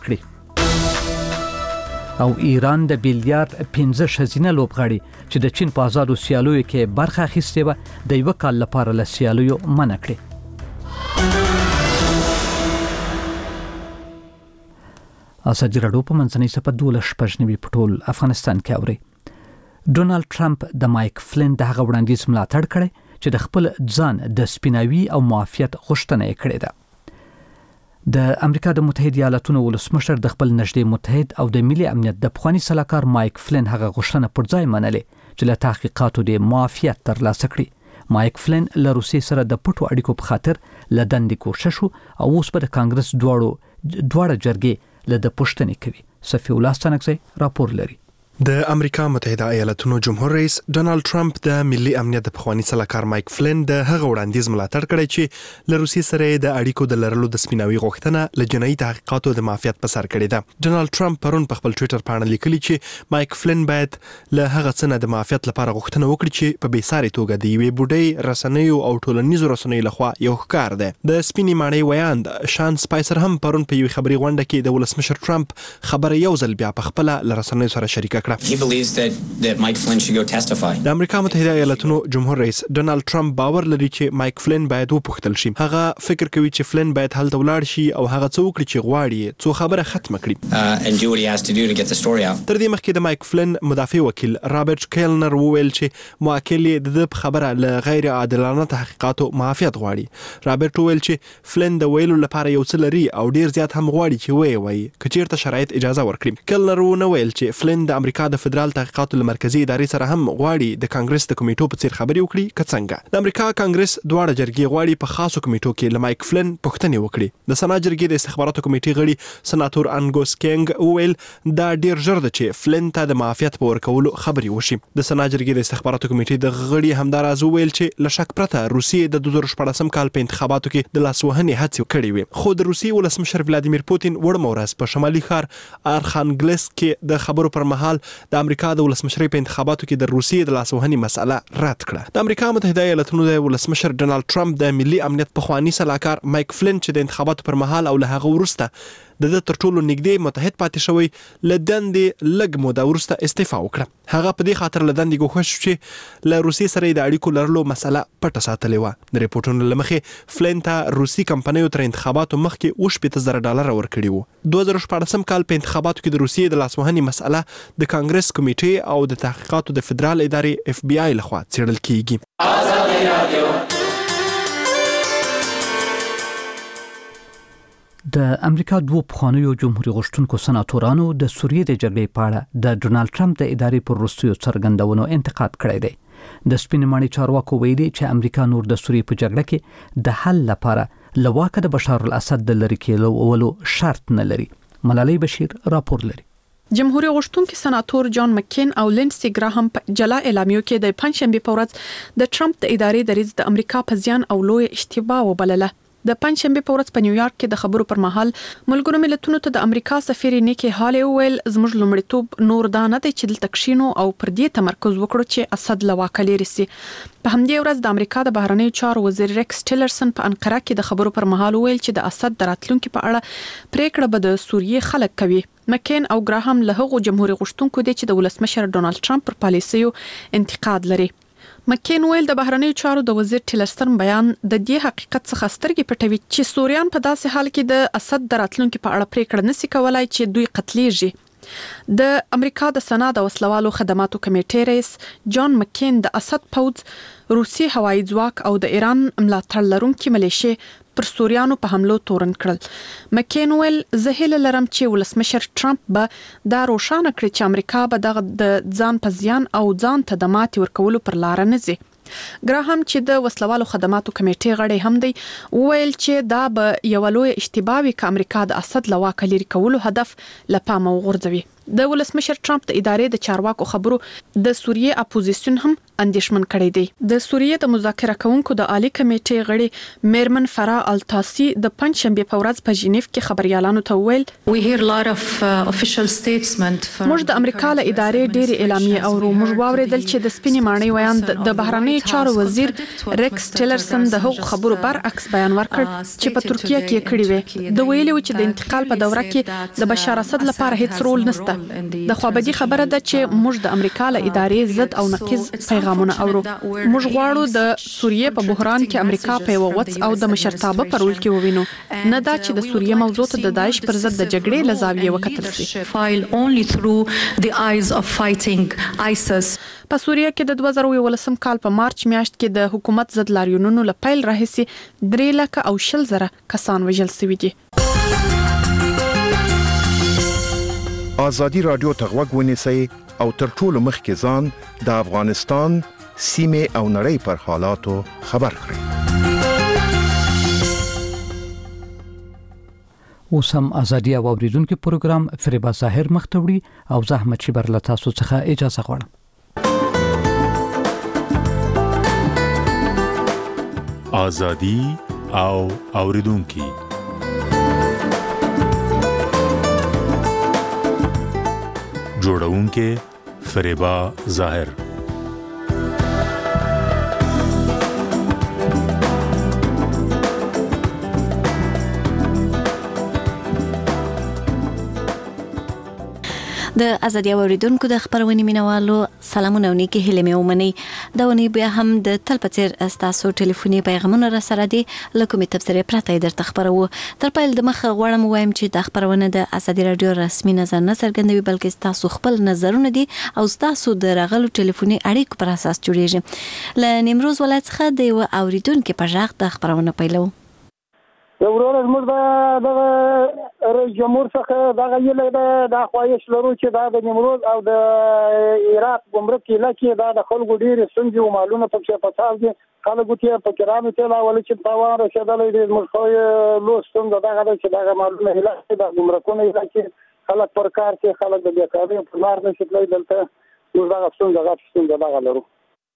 کړي او ایران د بیلیارد 15 شزینه لوبغاړي چې د چین په آزادو سیالیو کې برخه اخیستې و د یو کال لپاره له سیالیو منع کړي اساجي راډیو په منځنۍ صفه 12 پښنوي پټول افغانستان کې اوري ډونالد ټرمپ د مایک فلین د هغه وړاندیز ملاتړ کړي چې د خپل ځان د سپیناوي او معافیت غوښتنه یې کړې ده د امریکا د متحده ایالاتونو ولسمشر د خپل نږدې متحد او د ملي امنیت د پخوانی سلاکار مایک فلین هغه غوښتنه پر ځای منلې چې له تحقیقاتو د معافیت ترلاسه کړي مایک فلین له روسیې سره د پټو اړیکو په خاطر لدندې کوشش او اوس په کانګرس دواړه جرګې له د پښتنې کوي صفي الله ستنکزی راپور لري د امریکا متحده ایالاتونو جمهور رئیس ډونالد ټرمپ د ملي امنیت د پخوانی سلاکار مایک فلین د هغه وړاندیز ملاتړ کړی چې له روسیې سره د اړیکو د لرلو د سپیناوي غوښتنه له جنایي تحقیقاتو د معافیت په سر کړې ده ډونالد ټرمپ پرون په خپل ټوئیټر باندې لیکلي چې مایک فلین باید له هغه څه نه د معافیت لپاره غوښتنه وکړي چې په بیساري توګه د یوې بوډۍ رسنیو او ټولنیزو رسنیو لخوا یو ښکار ده د سپینې ماڼۍ ویاند شان سپایسر هم پرون په یوې خبري غونډه کې د ولسمشر ټرمپ خبره یو ځل بیا په خپل رسنیو سره شریک کړه that Mike Flynn should go testify. د امریکا متحده ایالاتونو جمهور رئیس ډونالد ټرمپ باور لري چې مایک فلین باید وپوښتل شي هغه فکر کوي چې فلین باید هلته ولاړ شي او هغه څه وکړي چې غواړي څو خبره ختم کړي and do what he has to do to get the story out. تر دې مخکې د مایک فلین مدافع وکیل رابرټ کیلنر وویل چې موکل د خبره له غیر عادلانه تحقیقاتو معافیت غواړي رابرټ وویل چې فلین د ویلو لپاره یو څه لري او ډیر زیات هم غواړي چې وایي کچیرته شرایط اجازه ورکړي کیلنر ونه ویل چې فلین د امریکا د فدرال تحقیقاتو مرکزی ادارې سره هم غواړي د کانګرس د کمیټو په څیر خبري وکړي کڅنګه د امریکا کانګرس دواړه جرګې غواړي په خاصو کمیټو کې ل مایک فلین پوښتنه وکړي د سنا جرګې د استخباراتو کمیټې غړي سناتور انګوس کینګ ویل دا ډیر ژر ده چې فلین ته د معافیت په ورکولو خبري وشي د سنا جرګې د استخباراتو کمیټې د غړي همداراز ویل چې ل شک پرته روسیې د 2014 کال په انتخاباتو کې د لاسوهنې هڅې کړې وي خو د روسیې ولسمشر ولادیمیر پوتین وړمورس په شمالي ښار ارخانګلسک کې د خبرو پر مهال د امریکا د ولسمشرۍ په انتخاباتو کې د روسیې د لاسوهنې مسأله رد کړه د امریکا متحده ایالاتونو د ولسمشر ډونالد ټرمپ د ملي امنیت پخوانی سلاکار مایک فلین چې د انتخاباتو پر مهال او له هغه وروسته د تر ټولو نږدې متحد پاتې شوی لدندې لګ موده وروسته استعفا وکړه هغه په دې خاطر لدندې ګوښه شو چې له روسیې سره د اړیکو لرلو مسله پټه ساتلې و د ریپورتونو لمخې فلین ته روسي کمپنیو تر انتخاباتو مخکې $80,000 ورکړي وو 2014 کال په انتخاباتو کې د روسیې د لاسوهنې مسله د کانګرس کمیټې او د تحقیقاتو د فدرال ادارې FBI لخوا څیړل کیږي د امریکا دوه پخوانیو جمهوریت غوښتونکو سناتورانو د سوریې د جګړې په اړه د ډونالد ټرمپ د ادارې پر وروستیو څرګندونو انتقاد کړی دی. د سپینې ماڼۍ چارواکو ویلي چې امریکا نور د سوریې په جګړه کې د حل لپاره له واکه د بشار الاسد د لرې کېدلو شرط نه لري. ملالۍ بشیر راپور لري. جمهوریت غوښتونکي سناتور جان مکین او لینسي ګراهم په جلا اعلامیو کې د پنځشنبه په ورځ د ټرمپ د ادارې دریځ د امریکا په زیان او لوی اشتباه وبلله. د پنځشنبه په ورځ په نیویارک کې د خبرو پر مهال ملګرو ملتونو ته د امریکا سفیر نیکی هالي ویل زموږ لومړیتوب نور دا نه دی چې دلته کښینو او پر دې تمرکز وکړو چې اسد له واکه لري سي. په همدې ورځ د امریکا د بهرنیو چارو وزیر ریکس ټیلرسن په انقره کې د خبرو پر مهال ویل چې د اسد د راتلونکو په اړه پریکړه به د سوریې خلک کوي. مکین او ګراهم له هغو جمهوریت غوښتونکو دي چې د ولسمشر ډونالد ټرمپ پر پالیسیو انتقاد لري. مکین ویل د بهرنیو چارو د وزیر ټیلرسن بیان د دې حقیقت څخه سترګې پټوي چې سوریان په داسې حال کې د اسد د راتلونکو په اړه پریکړه نشي کولای چې دوی قتلېږي. د امریکا د سنا د وسلوالو خدماتو کمیټې رئیس جان مکین د اسد پوځ، روسي هوایي ځواک او د ایران ملاتړ لرونکي ملیشې پر سوریانو په حملو تورن کړل. مکین ویل زه هیله لرم چې ولسمشر ټرمپ به دا روښانه کړي چې امریکا به دغه د ځان په زیان او ځان ته د ماتې ورکولو پر لار نه ځي. ګراهم چې د وسلوالو خدماتو کمیټې غړی هم دی ویل چې دا به یو لوی اشتباه وي چې امریکا د اسد له واکه لري کولو هدف له پامه وغورځوي. د ولسمشر ټرمپ د ادارې د چارواکو خبرو د سوریې اپوزیشن هم اندیشمن کړی دی. د سوریې د مذاکره کوونکو د عالی کمیټې غړي میرمن فرا التاسی د پنځشنبه په ورځ په ژنیف کې خبريالانو ته ویل موږ د امریکا له ادارې ډېری اعلامیې اورو. موږ واوریدل چې د سپینې ماڼۍ ویان د بهرنیو چارو وزیر ریکس ټیلرسن د هغو خبرو برعکس بیان ورکړ چې په ترکیه کې کړی وي. د ویلي چې د انتقال په دوره کې د بشار اسد لپاره هیڅ رول نشته. د خوابدي خبره ده چې موږ د امریکا له ادارې ضد او نقیض پیغامونه اورو. موږ غواړو د سوریې په بحران کې امریکا په یو وڅ او د مشرتابه په رول کې ووینو، نه دا چې د سوریې موضوع ته د داعش پر ضد د جګړې له زاویې وکتل شي. په سوریه کې د 2011 کال په مارچ میاشت کې د حکومت ضد لاریونونو له پیل راهیسې 3,20,000 کسان وژل شوي دي. آزادی رادیو ته غوږ ونیسئ او تر ټولو مخکې ځان د افغانستان سیمې او نړۍ پر حالاتو خبر کړئ. اوس هم ازادي او اوریدونکو پروګرام فریبا ظاهر مختوړي او زحمت شبر له تاسو څخه اجازه غواړم. ازادي او اوریدونکو جوړونکې فریبا ظاهر. د ازادي اوریدونکو د خبرونې مینوالو سلامونه او نیکی هیله مې ومني. دا ونی بیا هم د تلپاتیر استاسو ټلیفوني پیغامونه را سره دي لکه می تفسیر پراته درته خبرو. تر پیل د مخه غواړم وایم چې د خبرونه د ازادي رادیو رسمي نظر نه څرګندوي بلکې تاسو خپل نظرونه دي او تاسو د رغلو ټلیفوني اړیکو پر اساس جوړیږي. ل نیمروز ولایت څخه د اوریدونکو په ژغ د خبرونه پیلو. ورور زموږ د رئیس جمهور څخه دغه یله د خواهش لرو چې د نیمروز او د عراق ګمرک علاقې د خلکو ډېر ستونزې او مالونه پکې پاتاو دي. خلکو ته په کرامو ته لاول چې تاوان رسیدلې دي. موږ خو لو ستونزه دغه چې دغه مالونه علاقې د ګمرکونو علاقې خلک پر کار کې خلک د بیکارۍ په لار نشي تللی. دلته موږ دغه ستونزه دغه لرو.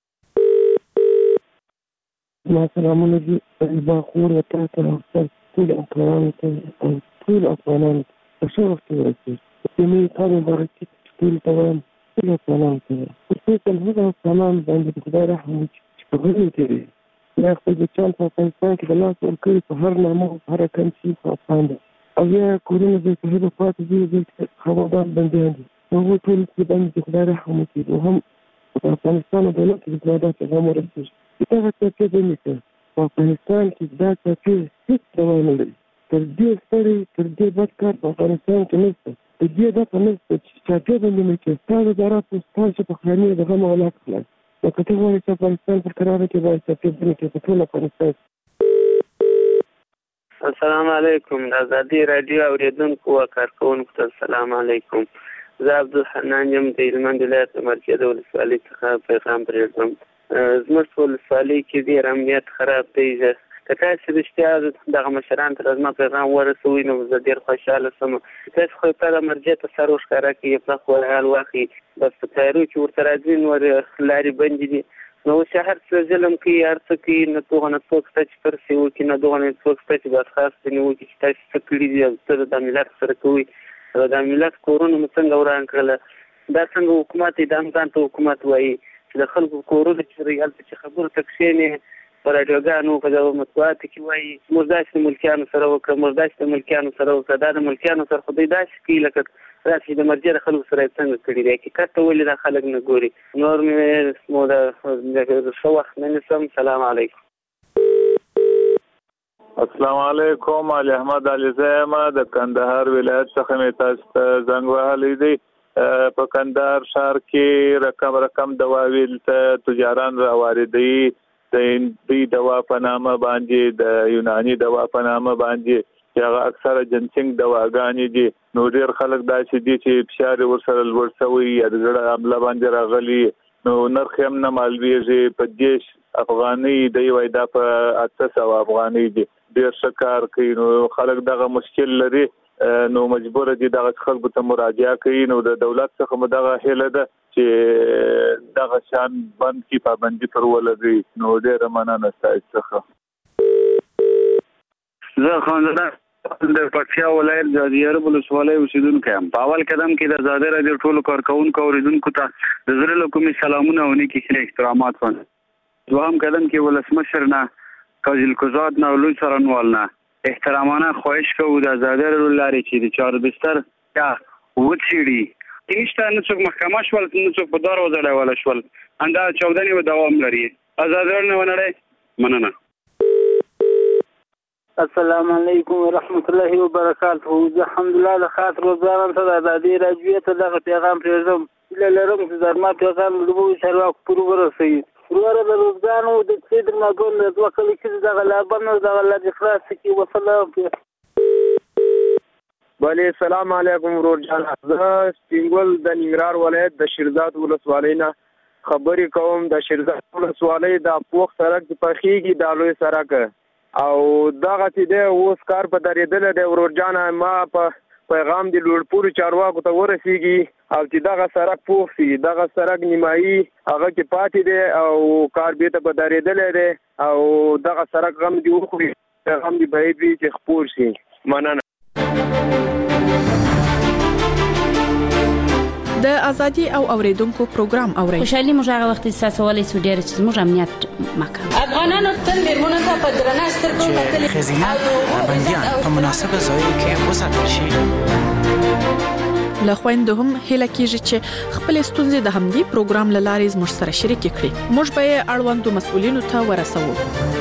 سلامونه دي باخور ته ټول افغانانو ته ټول افغانانو ته ښه وخت ورسېږي. زموږ کار مبارکي ټول افغانانو ته خصوصا هغه افغانان باندې د خدای رحم وکړي چې په غرونو کې دي. یا خپل بچیان په افغانستان کې د لاس ورکړي په هر نامه په هر کم شي په افغان دي او یا کورونه به په هغه پاتې دي دلته خبردار بندیان دي. هغوی ټول چې باندې د خدای رحم وکړي او هم په افغانستان دولت کې د خدای دا پیغام ورسېږي. دغه څه کې په افغانستان کې دا څه هیڅ روان نه لري. تر دې ستړی تر دې بد کار په افغانستان کې نشته. د دې دغه نشته چې چاپېر باندې مې چې ستا د اداراتو ستاسو په خانې د غم اولاد خلاص. لکه ته وایې چې افغانستان پر کراره کې باید چاپېر باندې کې په ټول افغانستان السلام علیکم. د ازادي رادیو اوریدونکو او کارکونکو ته السلام علیکم. زه عبدالحنان یم د هلمند ولایت مرکز ولسوالۍ څخه پیغام پرېږدم. زموږ په ولسوالۍ کې ډېر امنیت خراب دی. که تاسو رښتیا دغه مشران ته زما پیغام ورسوئ نو زه ډېر خوشحاله شم. تاسو خو په مرجع ته سر وښکاره کړئ، په خپل حال واخلئ، بس په تیارو کې ورته راځي نور لارې بندې دي. نو چې هر څه ظلم کوي، هر څه کوي، نه دغه نه څوک شته چې پرسې وکړي، نه دغه نه څوک شته چې بس ځینې وکړي چې تاسو څه کړي دي او څه د ملت سره کوئ. د ملت کورونه مو څنګه وران کړله؟ دا څنګه حکومت دی؟ دا هم ځان ته حکومت وایي چې د خلکو کورونه چې هلته چې خبرو ته کښېنې په راډیوګانو په دغه مطبوعاتو کې وایي موږ داسې د ملکیانو سره وکړه، موږ داسې د ملکیانو سره وکړه. دا د ملکیانو سره خو دوی داسې کوي لکه راسي د مرجع د خلکو سره څنګه کړي دي. حقیقت ته ولې دا خلک نه ګوري؟ نور مې مو د ښه وخت نه نیسم. سلام علیکم. السلام علیکم. علي احمد علیزی یم د کندهار ولایت څخه مې تاسو ته زنګ وهلی دی. په کندهار ښار کې رقم دواوې ته تجاران راواردوي، د هندي دوا په نامه باندې، د یوناني دوا په نامه باندې چې هغه اکثره جنسنګ دواګانې دي. نو ډېر خلک داسې دي چې فشار ورسره لوړ شوی یا د زړه حمله باندې راغلي، نو نرخ هم نه معلومیږي. په 10 افغانۍ دی وایي دا په 800 افغانۍ دي. ډېر ښه کار کوي. نو خلک دغه مشکل لري، نو مجبور دي دغه خلکو ته مراجعه کوي. نو د دولت څخه مو دغه هیله ده چې دغه شان بند کی پابندي پر ولګي. نو ډېر مننه ستاسو څخه. زه خواندم د پکتیا ولایت د یارب ولسوالۍ اوسیدونکی یم. په اول قدم کې د ازادي رادیو ټولو کارکونکو اوریدونکو ته د زړه له کومې سلامونه او نیکې هیلې احترامات وایم. دوهم قدم کې ولسمشر نه، قاضي القضات نه، لوی څارنوال نه احترامانه خواهش کوو د ازادي رادیو لارې چې د چارو بستر یا وڅېړي. هیڅ نه څوک محکمه شول، نه څوک په دار وځړول شول. همدا چاودنې به دوام لري. ازادي رادیو ونړۍ. مننه. السلام علیکم ورحمت الله وبرکاته. زه الحمدلله د خاطر وزارم ته د ازادي رادیو ته دغه پیغام پرېږدم. هیله لرم چې زما پیغام لومړي چارواکو پورې ورسوي. وروره د روزګانو د سید مګون د دوه کلي کې دغه لابن دغه لارې خلاص کړي. وسلام. بله سلام علیکم ورور جان. زه سپینګل د ننګرهار ولایت د شیرزاد ولسوالۍ نه خبرې کوم. د شیرزاد ولسوالۍ د پوخ سړک چې پخېږي دا لوی سړک او دغه چې دی اوس کار په درېدلی دی ورور جانه. ما په پیغام د لوړپورو چارواکو ته ورسېږي او چې دغه سړک پوخ شي. دغه سړک نیمایي هغه کې پاتې دی او کار بېرته په درېدلی دی او دغه سړک غم دې وخوري، غم دې باید وي چې خپور شي. مننه. د ازادي او اوریدونکو پروګرام اوري. خوشحالي موږ هغه وخت احساسولای سو ډیر چې موږ امنیت مکان افغانانو تل ډیرونه په درنه سترګو کتل. خزینه بنديان په مناسبه ځایو کې وساتل شي. له خويندو هم هله کیږي چې خپل ستونزې د همدې پروګرام لارې زموږ سره شریک کړي. موږ به یې اړوندو مسؤلینو ته ورسوو.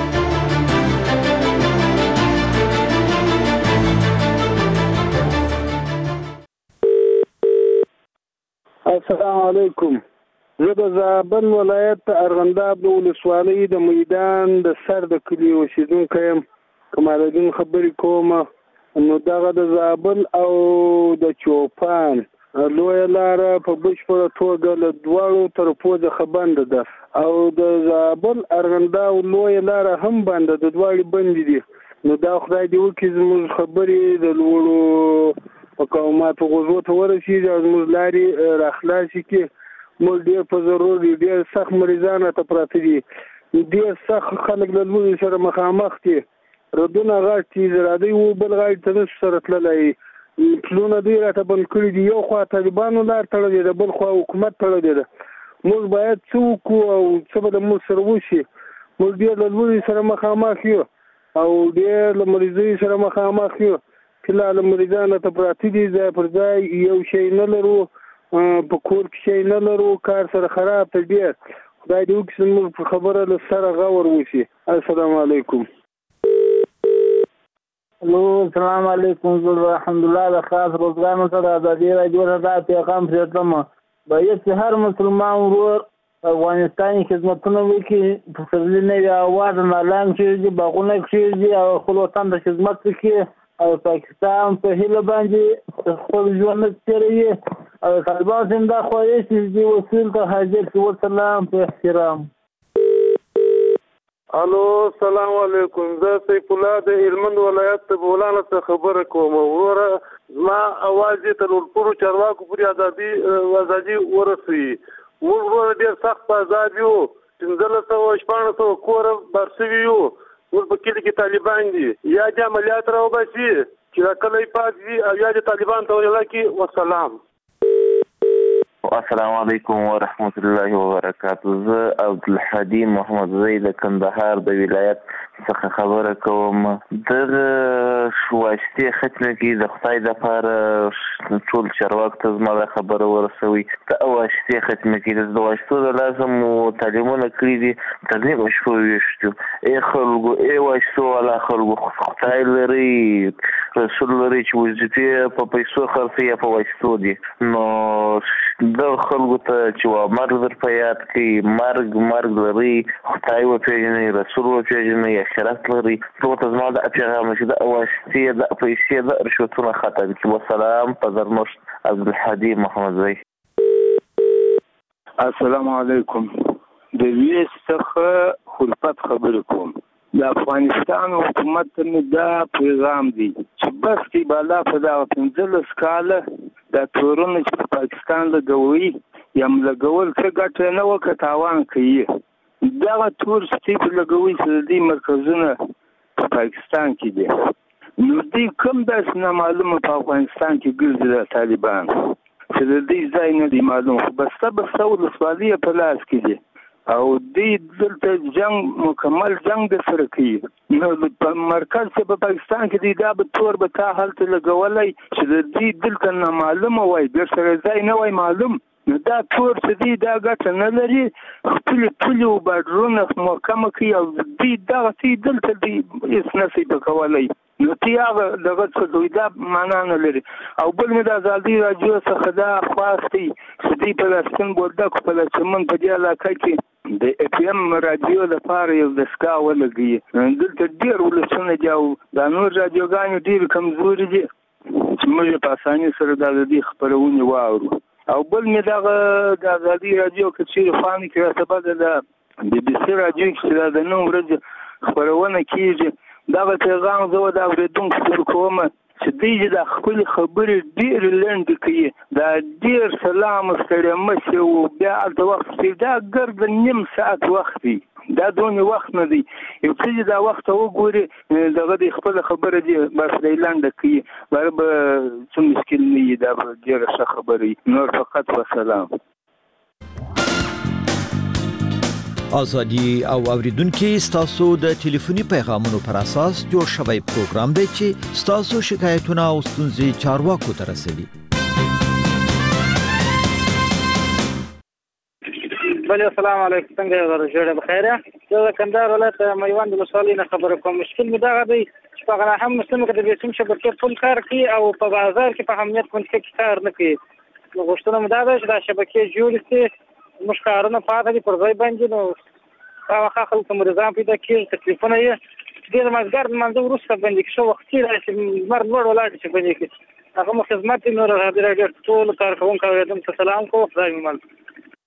السلام علیکم. زه د زابل ولایت ارغنداب د ولسوالۍ د میدان د سر د کلي اوسیدونکی یم. کمال الدین خبرې کوم. نو دغه د زابل او د چوپان لویه لاره په بشپړه توګه له دواړو طرفو څخه بنده ده او د زابل ارغنداب لویه لاره هم بنده ده، دواړې بندې دي. نو دا خدای دې وکړي زموږ خبرې د لوړو مقاماتو غوږو ته ورسېږي او زموږ لارې راخلاصې کړي. موږ ډېر په ضرور دي، ډېر سخت مریضان ته پراته دي، ډېر سخت خلک له لوږې سره مخامخ دي. ردونه غټ دي، د رادۍ و بل غاړې ته نشو سره تللی. پلونه دوی راته بند کړي دي. یو خوا طالبانو لار تړلې ده، بل خوا حکومت تړلې ده. موږ باید څه وکړو او څه به د موږ سره وشي. موږ ډېر له لوږې سره مخامخ یو او ډېر له مریضۍ سره مخامخ یو. کله له مریضانو ته پراته دي، ځای پر ځای یو شی نه لرو، په کور کې شی نه لرو، کار سره خراب ته ډېر. خدای دې وکړي زموږ په خبره له سره غور وشي. السلام علیکم. السلام علیکم. زه الحمدلله د خاص روزګانو سره د ازادي رادیو ته دا پیغام پرېږدم. باید چې هر مسلمان ورور افغانستان خدمتونه وکړي په سرلي نوي اواز نالان کېږي باغونه کېږي او خپل وطن د خدمت وکړي او پاکستان په هیله باندې خپل ژوند تیروي او طالبان هم دا خواهش دي وسیل ته حاضر شي والسلام په احترام. الو السلام علیکم. زه سیف الله د هلمند ولایت بولانه څخه خبره کوم. وروره زما اواز دې تر ټولو چارواکو پورې ازادي ورسوي. موږ وروره ډېر سخت په عذاب یو. 1500 کوره بار شوي یو. موږ په کلي کې طالبان دي. یا دې عملیات راوباسي چې دا کلی پاک وي او یا دې طالبان ته ویلا کې والسلام. السلام علیکم ورحمت الله وبرکاته. زه عبدالحدی محمد زی د کندهار د ولایت څخه خبره کوم. دغه واسطې ختمه کې د خدای لپاره ټول چارواکو ته زما دا خبره ورسوي. د واسطې ختمه کې د واسطو د لازم تعلیمونه کړي دي ترنیم شپو ویشتو ای خلکو ای واسطو والا خلکو خدای لري رسول لري چې وظیفې په پیسو خرڅي یا په واسطو دي. نو د خلکو ته چې مرګ در په یاد کړي مرګ لري خدای وپېژني رسول وپېژني آخرت لري. ټول ته زما د پیغام چې د واسطې د پیسې د رشوتونه ختم کړي. والسلام په زرنوشت عبدالحدی محمد زی. السلام علیکم. د ویس څخه خلفت خبرې کوم. د افغانستان حکومت ته مې دا پیغام دی چې بس کې بالا په دغه 15 کاله دا تورونه چې په پاکستان لګوي یا لګول څه ګټه نه وکړه تاوان کوي. دغه تور چې په لګوي چې د دې مرکزونه په پاکستان کې دي نو دې کوم داسې نامعلومه په افغانستان کې ګرځي د طالبان چې د دې ځای نه دی معلوم. بسته ولسوالي په لاس کې دي او دې دلته جنگ مکمل جنگ د سره کوي. نو په مرکز چې په پاکستان کې دی دا به تور به تا هلته لګولی چې د دې دلته نامعلومه وای در سره ځای نه وای معلوم. نو دا تور چې دی دا ګټه نه لري خپلې پولې او باډرونه محکمه کوي او دې دغه څه دلته دی هېڅ نشي پکولی. نو تی هغه دغه څه دوی دا معنا نه لري. او بل مې د ازادي راډیو څخه دا خواست دی چې دوی په راستن بولدک په لچمن په دې علاقه کې د اف ام راډیو لپاره یو دستګاه ولګوي. دلته ډېر ولسونه دي او دا نور راډیوګانې ډېرې کمزوري دي چې موږ په اسانۍ سره د دې خپرونې واورو. او بل مې دغه د ازادي راډیو که چیرې خوانې کې راته بده د بي بي سي راډیو کې چې د نن ورځې خپرونه کېږي دغه پیغام زه د اورېدونکو سره کوم چې دوی د خپلې خبرې ډېرې لنډې کوي. دا ډېر سلام ستړی مشي او بیا هلته وخت چې دا ګرد نیم ساعت وخت دی. دا دونې وخت نه دی. یو څه چې دا وخت ته وګوري دغه د خپله خبره دي بس دی لنډه کوي. بیا به څه مشکل نه وي. دا به ډېره ښه خبره وي. نور فقط وسلام. ازادي او اوریدونکو ستاسو د ټلیفوني پیغامونو پر اساس جوړ شوی پروګرام دی چې ستاسو شکایتونه او ستونزې چارواکو ته رسوي. بله السلام علیکم. څنګه یې ورجوړه بخیر. زه د کندهار ولایت میوند ولسوالۍ نه خبره کوم. مشکل مې دغه دی چې په غلا هم مسلمان کې د بیسیم شبکې ټول کار کوي او په بازار کې په اهمیت باندې کار نه کوي. نو غوښتنه مې دا ده چې دا شبکې جوړ شي موږ کارونه پاتې دي پر ځای باندې. نو هغه خلکو ته نظام پیدا کېږي تکلیفونه یې ډېر مازدیګر لمانځه وروسته باندې کې ښه وختي راشي لمر لوړ ولاړ شي باندې کې هغه مو خدمت دی. نور ازادي راډیو ټولو کارکوونکو اورېدونکو ته سلام کوم. خدای مو مل.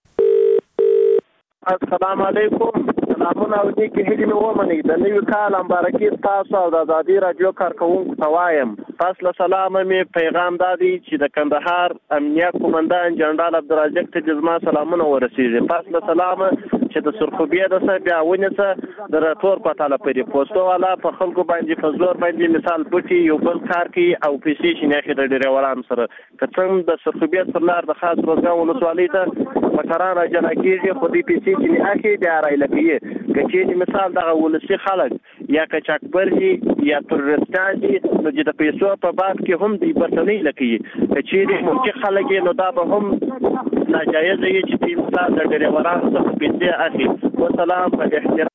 السلام علیکم. سلامونه او دې کې هیلې مې ومنئ. د نوي کال مبارکي تاسو او د ازادي راډیو کارکوونکو ته وایم. پس له سلامه مې پیغام دا دی چې د کندهار امنیت قومندان جنرال عبدالرزاق ته زما سلامونه ورسېږي. پس له سلامه چې د سرخوبیې د څه بیا ونیسه د راټور پتاله پرې پوسټو والا په خلکو باندې په زور باندې مثال پټي یو بل کار کوي او پیسې شي نه د ډریورانو سره که څنګه د سرخوبیې پر لار د خاص روزګان ولسوالۍ ته مکران راجلا کېږي خو دې پیسې چې نه اخلي د رایله کوي. که چېرې مثال دغه ولسي خلک یا کچاکبر دي یا ترورستان دي نو چې د پیسو په باب کې هم دوی برتنۍ لکوي. که چېرې ممکن خلک نو دا به هم ناجایز وي چې دوی مثال د ډریورانو څخه پیسې اخلي. والسلام په احترام.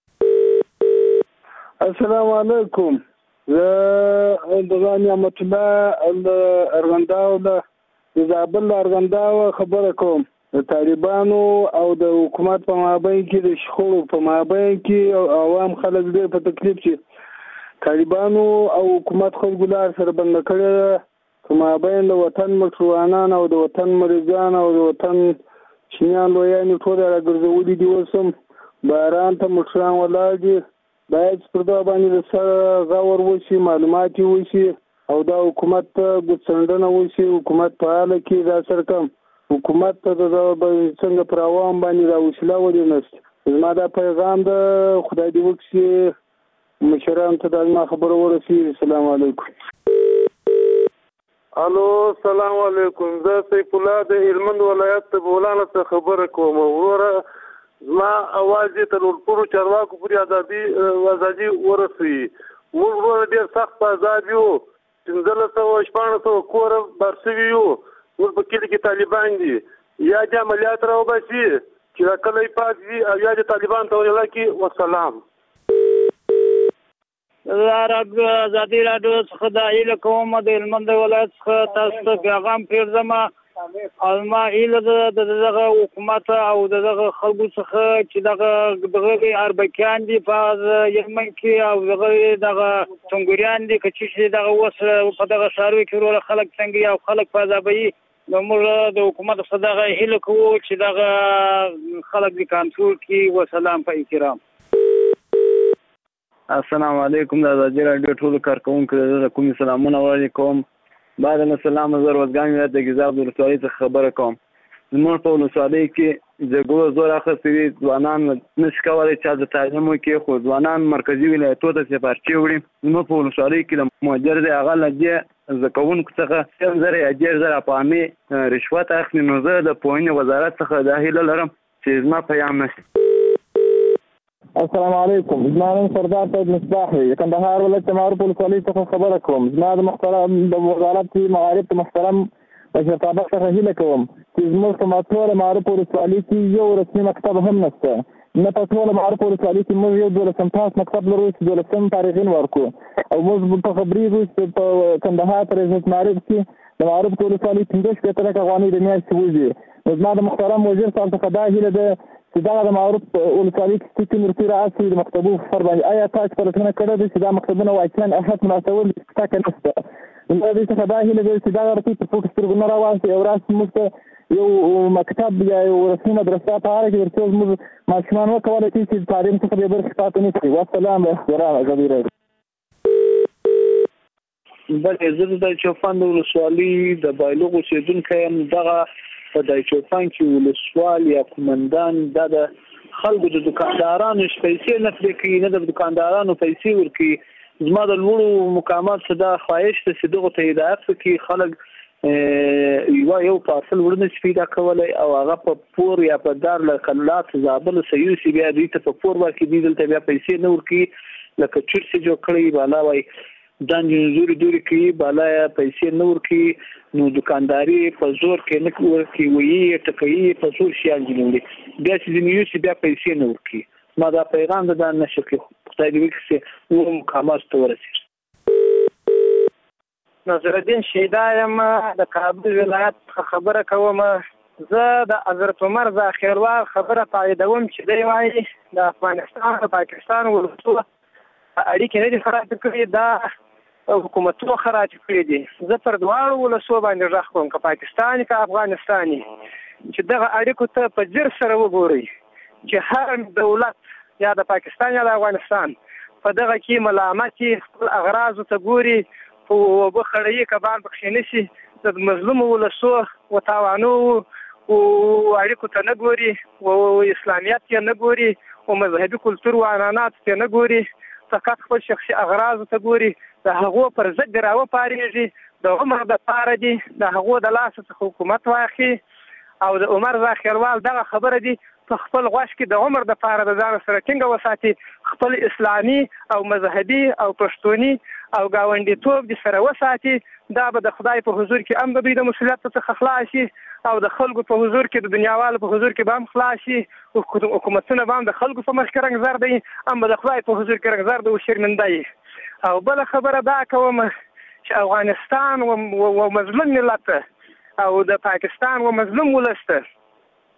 السلام علیکم. زه د نعمت الله ارغنداو د زابل ارغنداو خبره کوم. د طالبانو او د حکومت په مابین کې د شخړو په مابین کې عوام خلک ډېر په تکلیف چې طالبانو او حکومت خلکو لار سره بند کړی په مابین د وطن موټروانان او د وطن مریضان او د وطن چینیان لویانې ټول راګرځولي دي. اوس هم باران ته موټران ولاړ دي. باید پر دا باندې د سره غور وشي، معلومات وشي او دا حکومت ته ګوتڅنډنه وشي. حکومت فعاله کړي دا سرکم حکومت ته د څنګه پر عوام باندې دا وسیله ولینست. زما دا پیغام د خدای دې وکړي مشران ته دا ما خبره ورسېږي. السلام علیکم. الو السلام علیکم. زه سیف الله د هلمند ولایت د بولان څخه خبره کوم. وروره زما اواز ته ټولو چارواکو پورې ازادي ورسوي. موږ وروره ډېر سخت آزاد یو. 1500 کور بار شوي یو. موږ په کلي کې طالبان دي. یا د عملیات راوباسي چې دا کلی پاک وي او یا د طالبان ته ونیوله کړي. والسلام. ازادي راډیو څخه د هیله کوم د هلمند ولایت څخه تاسو ته پیغام پرېږدم. او ما هیله د دغه حکومت او دغه خلکو څخه چې دغه اربکیان دي په یمن کې او دغه څنګهریان دي چې دغه اوس په دغه ښارونو کې وروره خلک څنګه او خلک په عذابوي. نو موږ د حکومت څخه دغه هیله کوو چې دغه خلک دې کنټرول کړي. وسلام په احترام. السلام علیکم. د ازادي راډیو ټولو کارکوونکو د کوم سلامونه وعلیکم. بعد السلام زه روزګان ولایت د ګیزاب ولسوالۍ څخه خبره کوم. زموږ په ولسوالۍ کې جګړو زور اخیستی وي. ځوانان نشي کولی چې د تعلیم وکړي، خو ځوانان مرکزي ولایتونو ته سفارچي وړي. زموږ په ولسوالۍ کې د مؤجر دی هغه له دې زده کوونکو څخه 1000 یا 10000 افغانۍ رشوت اخلي. نو زه د پوهنې وزارت څخه دا هیله لرم چې زما پیغام نشي. السلام علیکم. زما نوم سردار سید مصباح دی. د کندهار ولایت معروف ولسوالۍ څخه خبره کوم. زما د محترم د وزارت معارف محترم مشرتابه څخه هیله کوم چې زموږ په ټوله معروف ولسوالۍ کې یو رسمي مکتب هم نشته. نه په ټوله معروف ولسوالۍ کې موږ یو 12 پاس مکتب لرو چې 12 فارغین ورکو. او موږ په خبرېږو چې په کندهار په رئیس معارف کې د معروف ولسوالۍ 15 افغانۍ د میاشتې وځي. زما د محترم وزیر صاحب څخه دا هیله ده چې دا د معروف ولسوالۍ کې کوم رسمي راځي د مکتبو پر باندې آیا تاسو پرېکړه کړې ده چې دا مکتبونه واقعا اهمیت مناسبول څه نشته. نو دې څخه دا هیله ده چې دا ورته په پټ سترګو نه راوځي او راسي موږ یو مکتب یا یو رسمي مدرسه په اړه کې ورته موږ ماشومان وکولای شي چې تعلیم څخه به برخه پاتې نه شي. والسلام احترام ازادي راډیو. بلې زه د چوپان د ولسوالۍ د بایلوغ اوسېدونکی یم. دغه په د چوپان کې ولسوال یا قومندان دا د خلکو د دکاندارانو پیسې نه پرې کوي، نه د دکاندارانو پیسې ورکوي. زما د لوړو مقامات څخه دا خواهش ده چې دغه ته هدایت وکړي خلک یو پارسل ورنه پیدا کولی او هغه په پور یا په دار له قلات زابل سیوسي بیا دوی ته په پور ورکړي. دوی دلته بیا پیسې نه ورکوي لکه چرسي جوړ کړی بالا وایي دانې زوري دوري کوي بالا پیسې نه ورکوي. نو دکانداري په زور کې نه ورکوي، وایي ټکوي په زور شیان جوړوي. بیا چې ځینې یوسي بیا پیسې نه ورکوي. ما دا پیغام ده دا نشه کړي. خدای دې وکړي چې نورو مقاماتو ته ورسېږي. نصرالدین شیدا یم د کابل ولایت څخه خبره کوم. زه د حضرت عمر ذاخیروال خبره تاییدوم چې دی وایي د افغانستان او پاکستان ولسونه اړیکې نه دي خراب کړي، دا حکومتونو خراب کړي دي. زه پر دواړو ولسو باندې غږ کوم که پاکستاني که افغانستاني چې دغه اړیکو ته په ځیر سره وګورئ چې هر دولت یا د پاکستان یا د افغانستان په دغه کې ملامتي خپل اغراضو ته ګوري په اوبه خړوي کبان پکښې نه شي. د مظلومو ولسو وتاوانو اړیکو ته نه ګوري، اسلامیت یې نه ګوري، او مذهبي کلتور و عنعنات یې نه ګوري، فقط خپل شخصي اغراضو ته ګوري. د هغو پر ضد راوپارېږي. د عمر دپاره دي د هغو د لاسه څخه حکومت واخلي. او د عمر ذاخیروال دغه خبره دي په خپل غوږ کې د عمر دپاره د ځان سره ټینګه وساتي، خپل اسلامي او مذهبي او پښتوني او ګاونډیتوب د سره وساتي. دا به د خدای په حضور کې هم د دوی د مسؤلیت څخه خلاص شي او د خلکو په حضور کې د دنیاوالو په حضور کې به هم خلاص شي. حکومتونه به هم د خلکو په مخ کې رنګزر دی، هم به د خدای په حضور کې رنګزر دی او شرمنده وي. او بله خبره دا کوم چې افغانستان و مظلوم ملت او د پاکستان و مظلوم ولس ته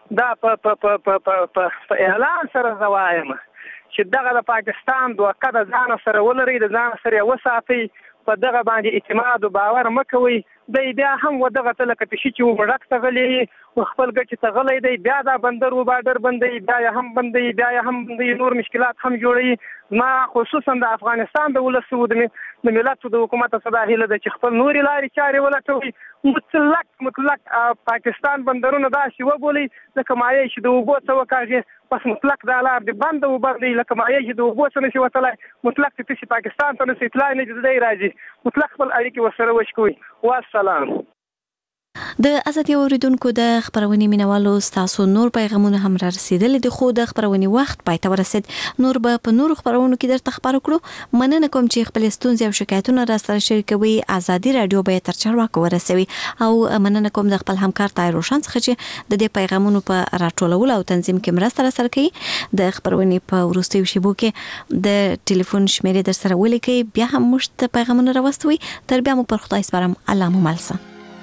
دا په اعلان سره زوایم چې دغه د پاکستان دوکه د ځان سره ولري، د ځان سره وساتي، په دغه باندې اعتماد او باور مکوي. دی بیا هم ودغه تلکه پېشي چې ومړک تغلی خپل ګټې تغلی دی، بیا دا بندر و بارډر بندوي، بیا هم بندوي، بیا هم بندوي، نور مشکلات هم جوړوي. ما خصوصا د افغانستان د ولس د ملت د حکومت څخه دا هیله ده چې خپل نورې لارې چارې ولټوي. مطلق پاکستان بندرونه داسې وبولي لکه مایع چې د اوبو څه وکاږي، بس مطلق دا لار د بنده وبندوي لکه مایع چې د اوبو څه نشي وتلی، مطلق چې تاسې پاکستان ته نشي اطلاع نه دی راځي، مطلق خپل اړیکې ورسره وشکوي. والسلام. د ازادي اوریدونکو د خبرونې مینوالو ستاسو نور پیغامونه هم را رسیدلي دي، خو د خبرونې وخت پای ته ورسید. نور به په نورو خبرونو کې درته خبرو کړو. مننه کوم چې خپل ستونزې او شکایتونه را سره شریکوي. ازادي رادیو به تر چارواکو ورسوي او مننه کوم د خپل همکار طاهر روشن څخه چې د دې پیغامونو په راټولولو او تنظیم کې مرسته را سره کوي. د خبرونې په وروستیو شیبو کې د ټلیفون شمیرې در سره ولیکئ، بیا هم موږ ته پیغامونه راوستوي. تر بیا مو پر خدای سپارم. الله مو مل شه.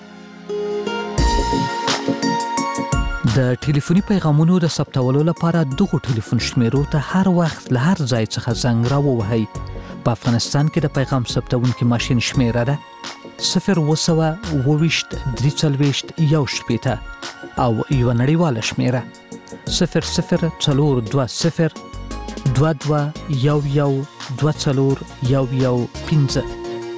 د ټلیفوني پیغامونو د ثبتولو لپاره دغه ټلیفون شمیرو ته هر وخت له هر ځای څخه زنګ راووهئ. په افغانستان کې د پیغام ثبتونکي ماشین شمیره ده 020 340 1 او یو نړیواله شمیره 0042 22 11 24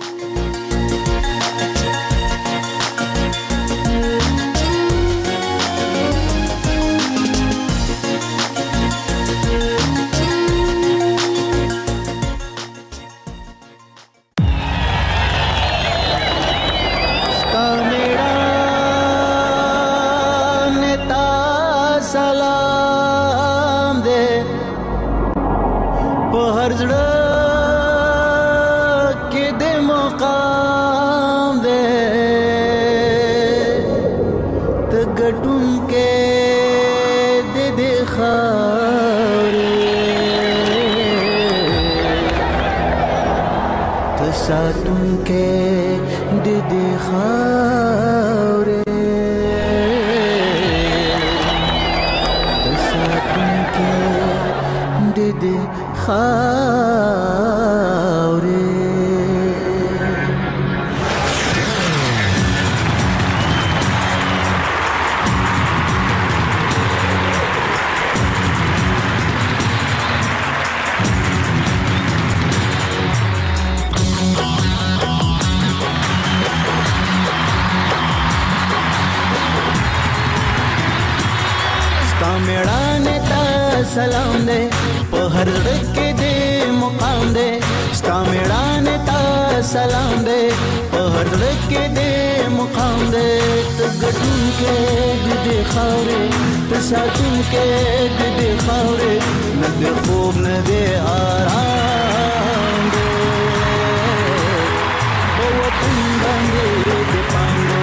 سلام دے په هر ځړ کې دې مقام دے ستا میړانه تا سلام دے په هر ځړ کې دې مقام دے ته ګټون کې دې خاورې ته ساتون کې دې خاورې نه دې خوب نه دې آرام دے په وطن باندې دې پام دے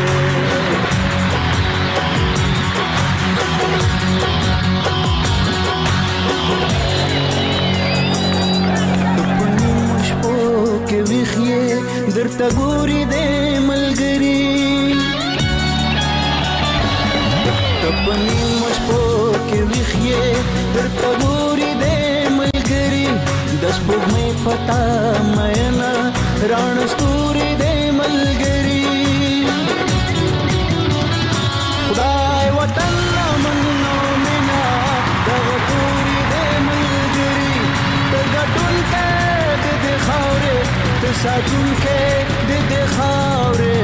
درته ګوري دې ملګری تپنی مشپو کې ویخې درته ګوري دې ملګری د سپوږمۍ پتا مېنا رڼ ستوري دې ملګری خدای وطن منو مینا دغه ګوري دې ملګری تګټون کې دې خاورې ساتون کې دې خاورې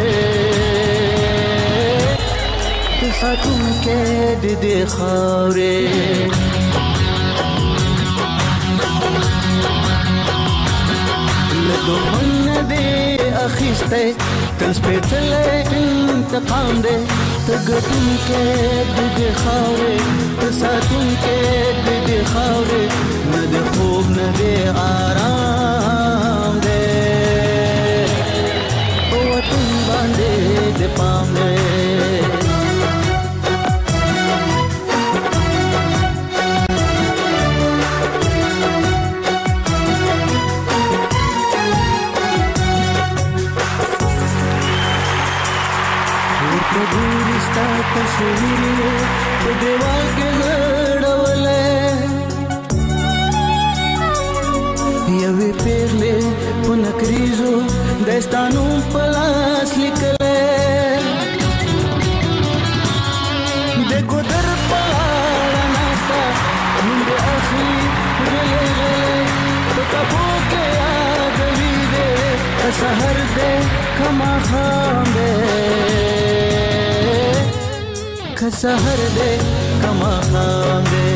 ته ساتون کې دې خاورې له دښمن دې اخیسته تل سپېڅلی انتقام دې ته ګټون کې دې خاورې ته ساتون کې دې خاورې نه دې خوب نه دې آرام دې de pame تا تصویر په دیوال کې غړولې یوې پیغلې په نکریزو دستانو په لاس لیکلې د ګودر په غاړه ناسته نوم د اخلي غلې غلې په کپو کې یادوي دې که سحر دې کما خام دې که سحر دې کما خام دې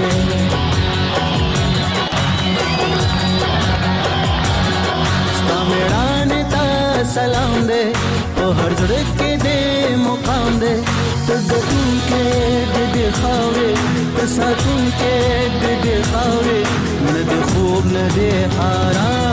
میړانه تا سلام دې او هر ځړ کې دې مقام دې تګتون کې دې خاورې تساتون کې دې خاورې نه دې خوب نه دې حرام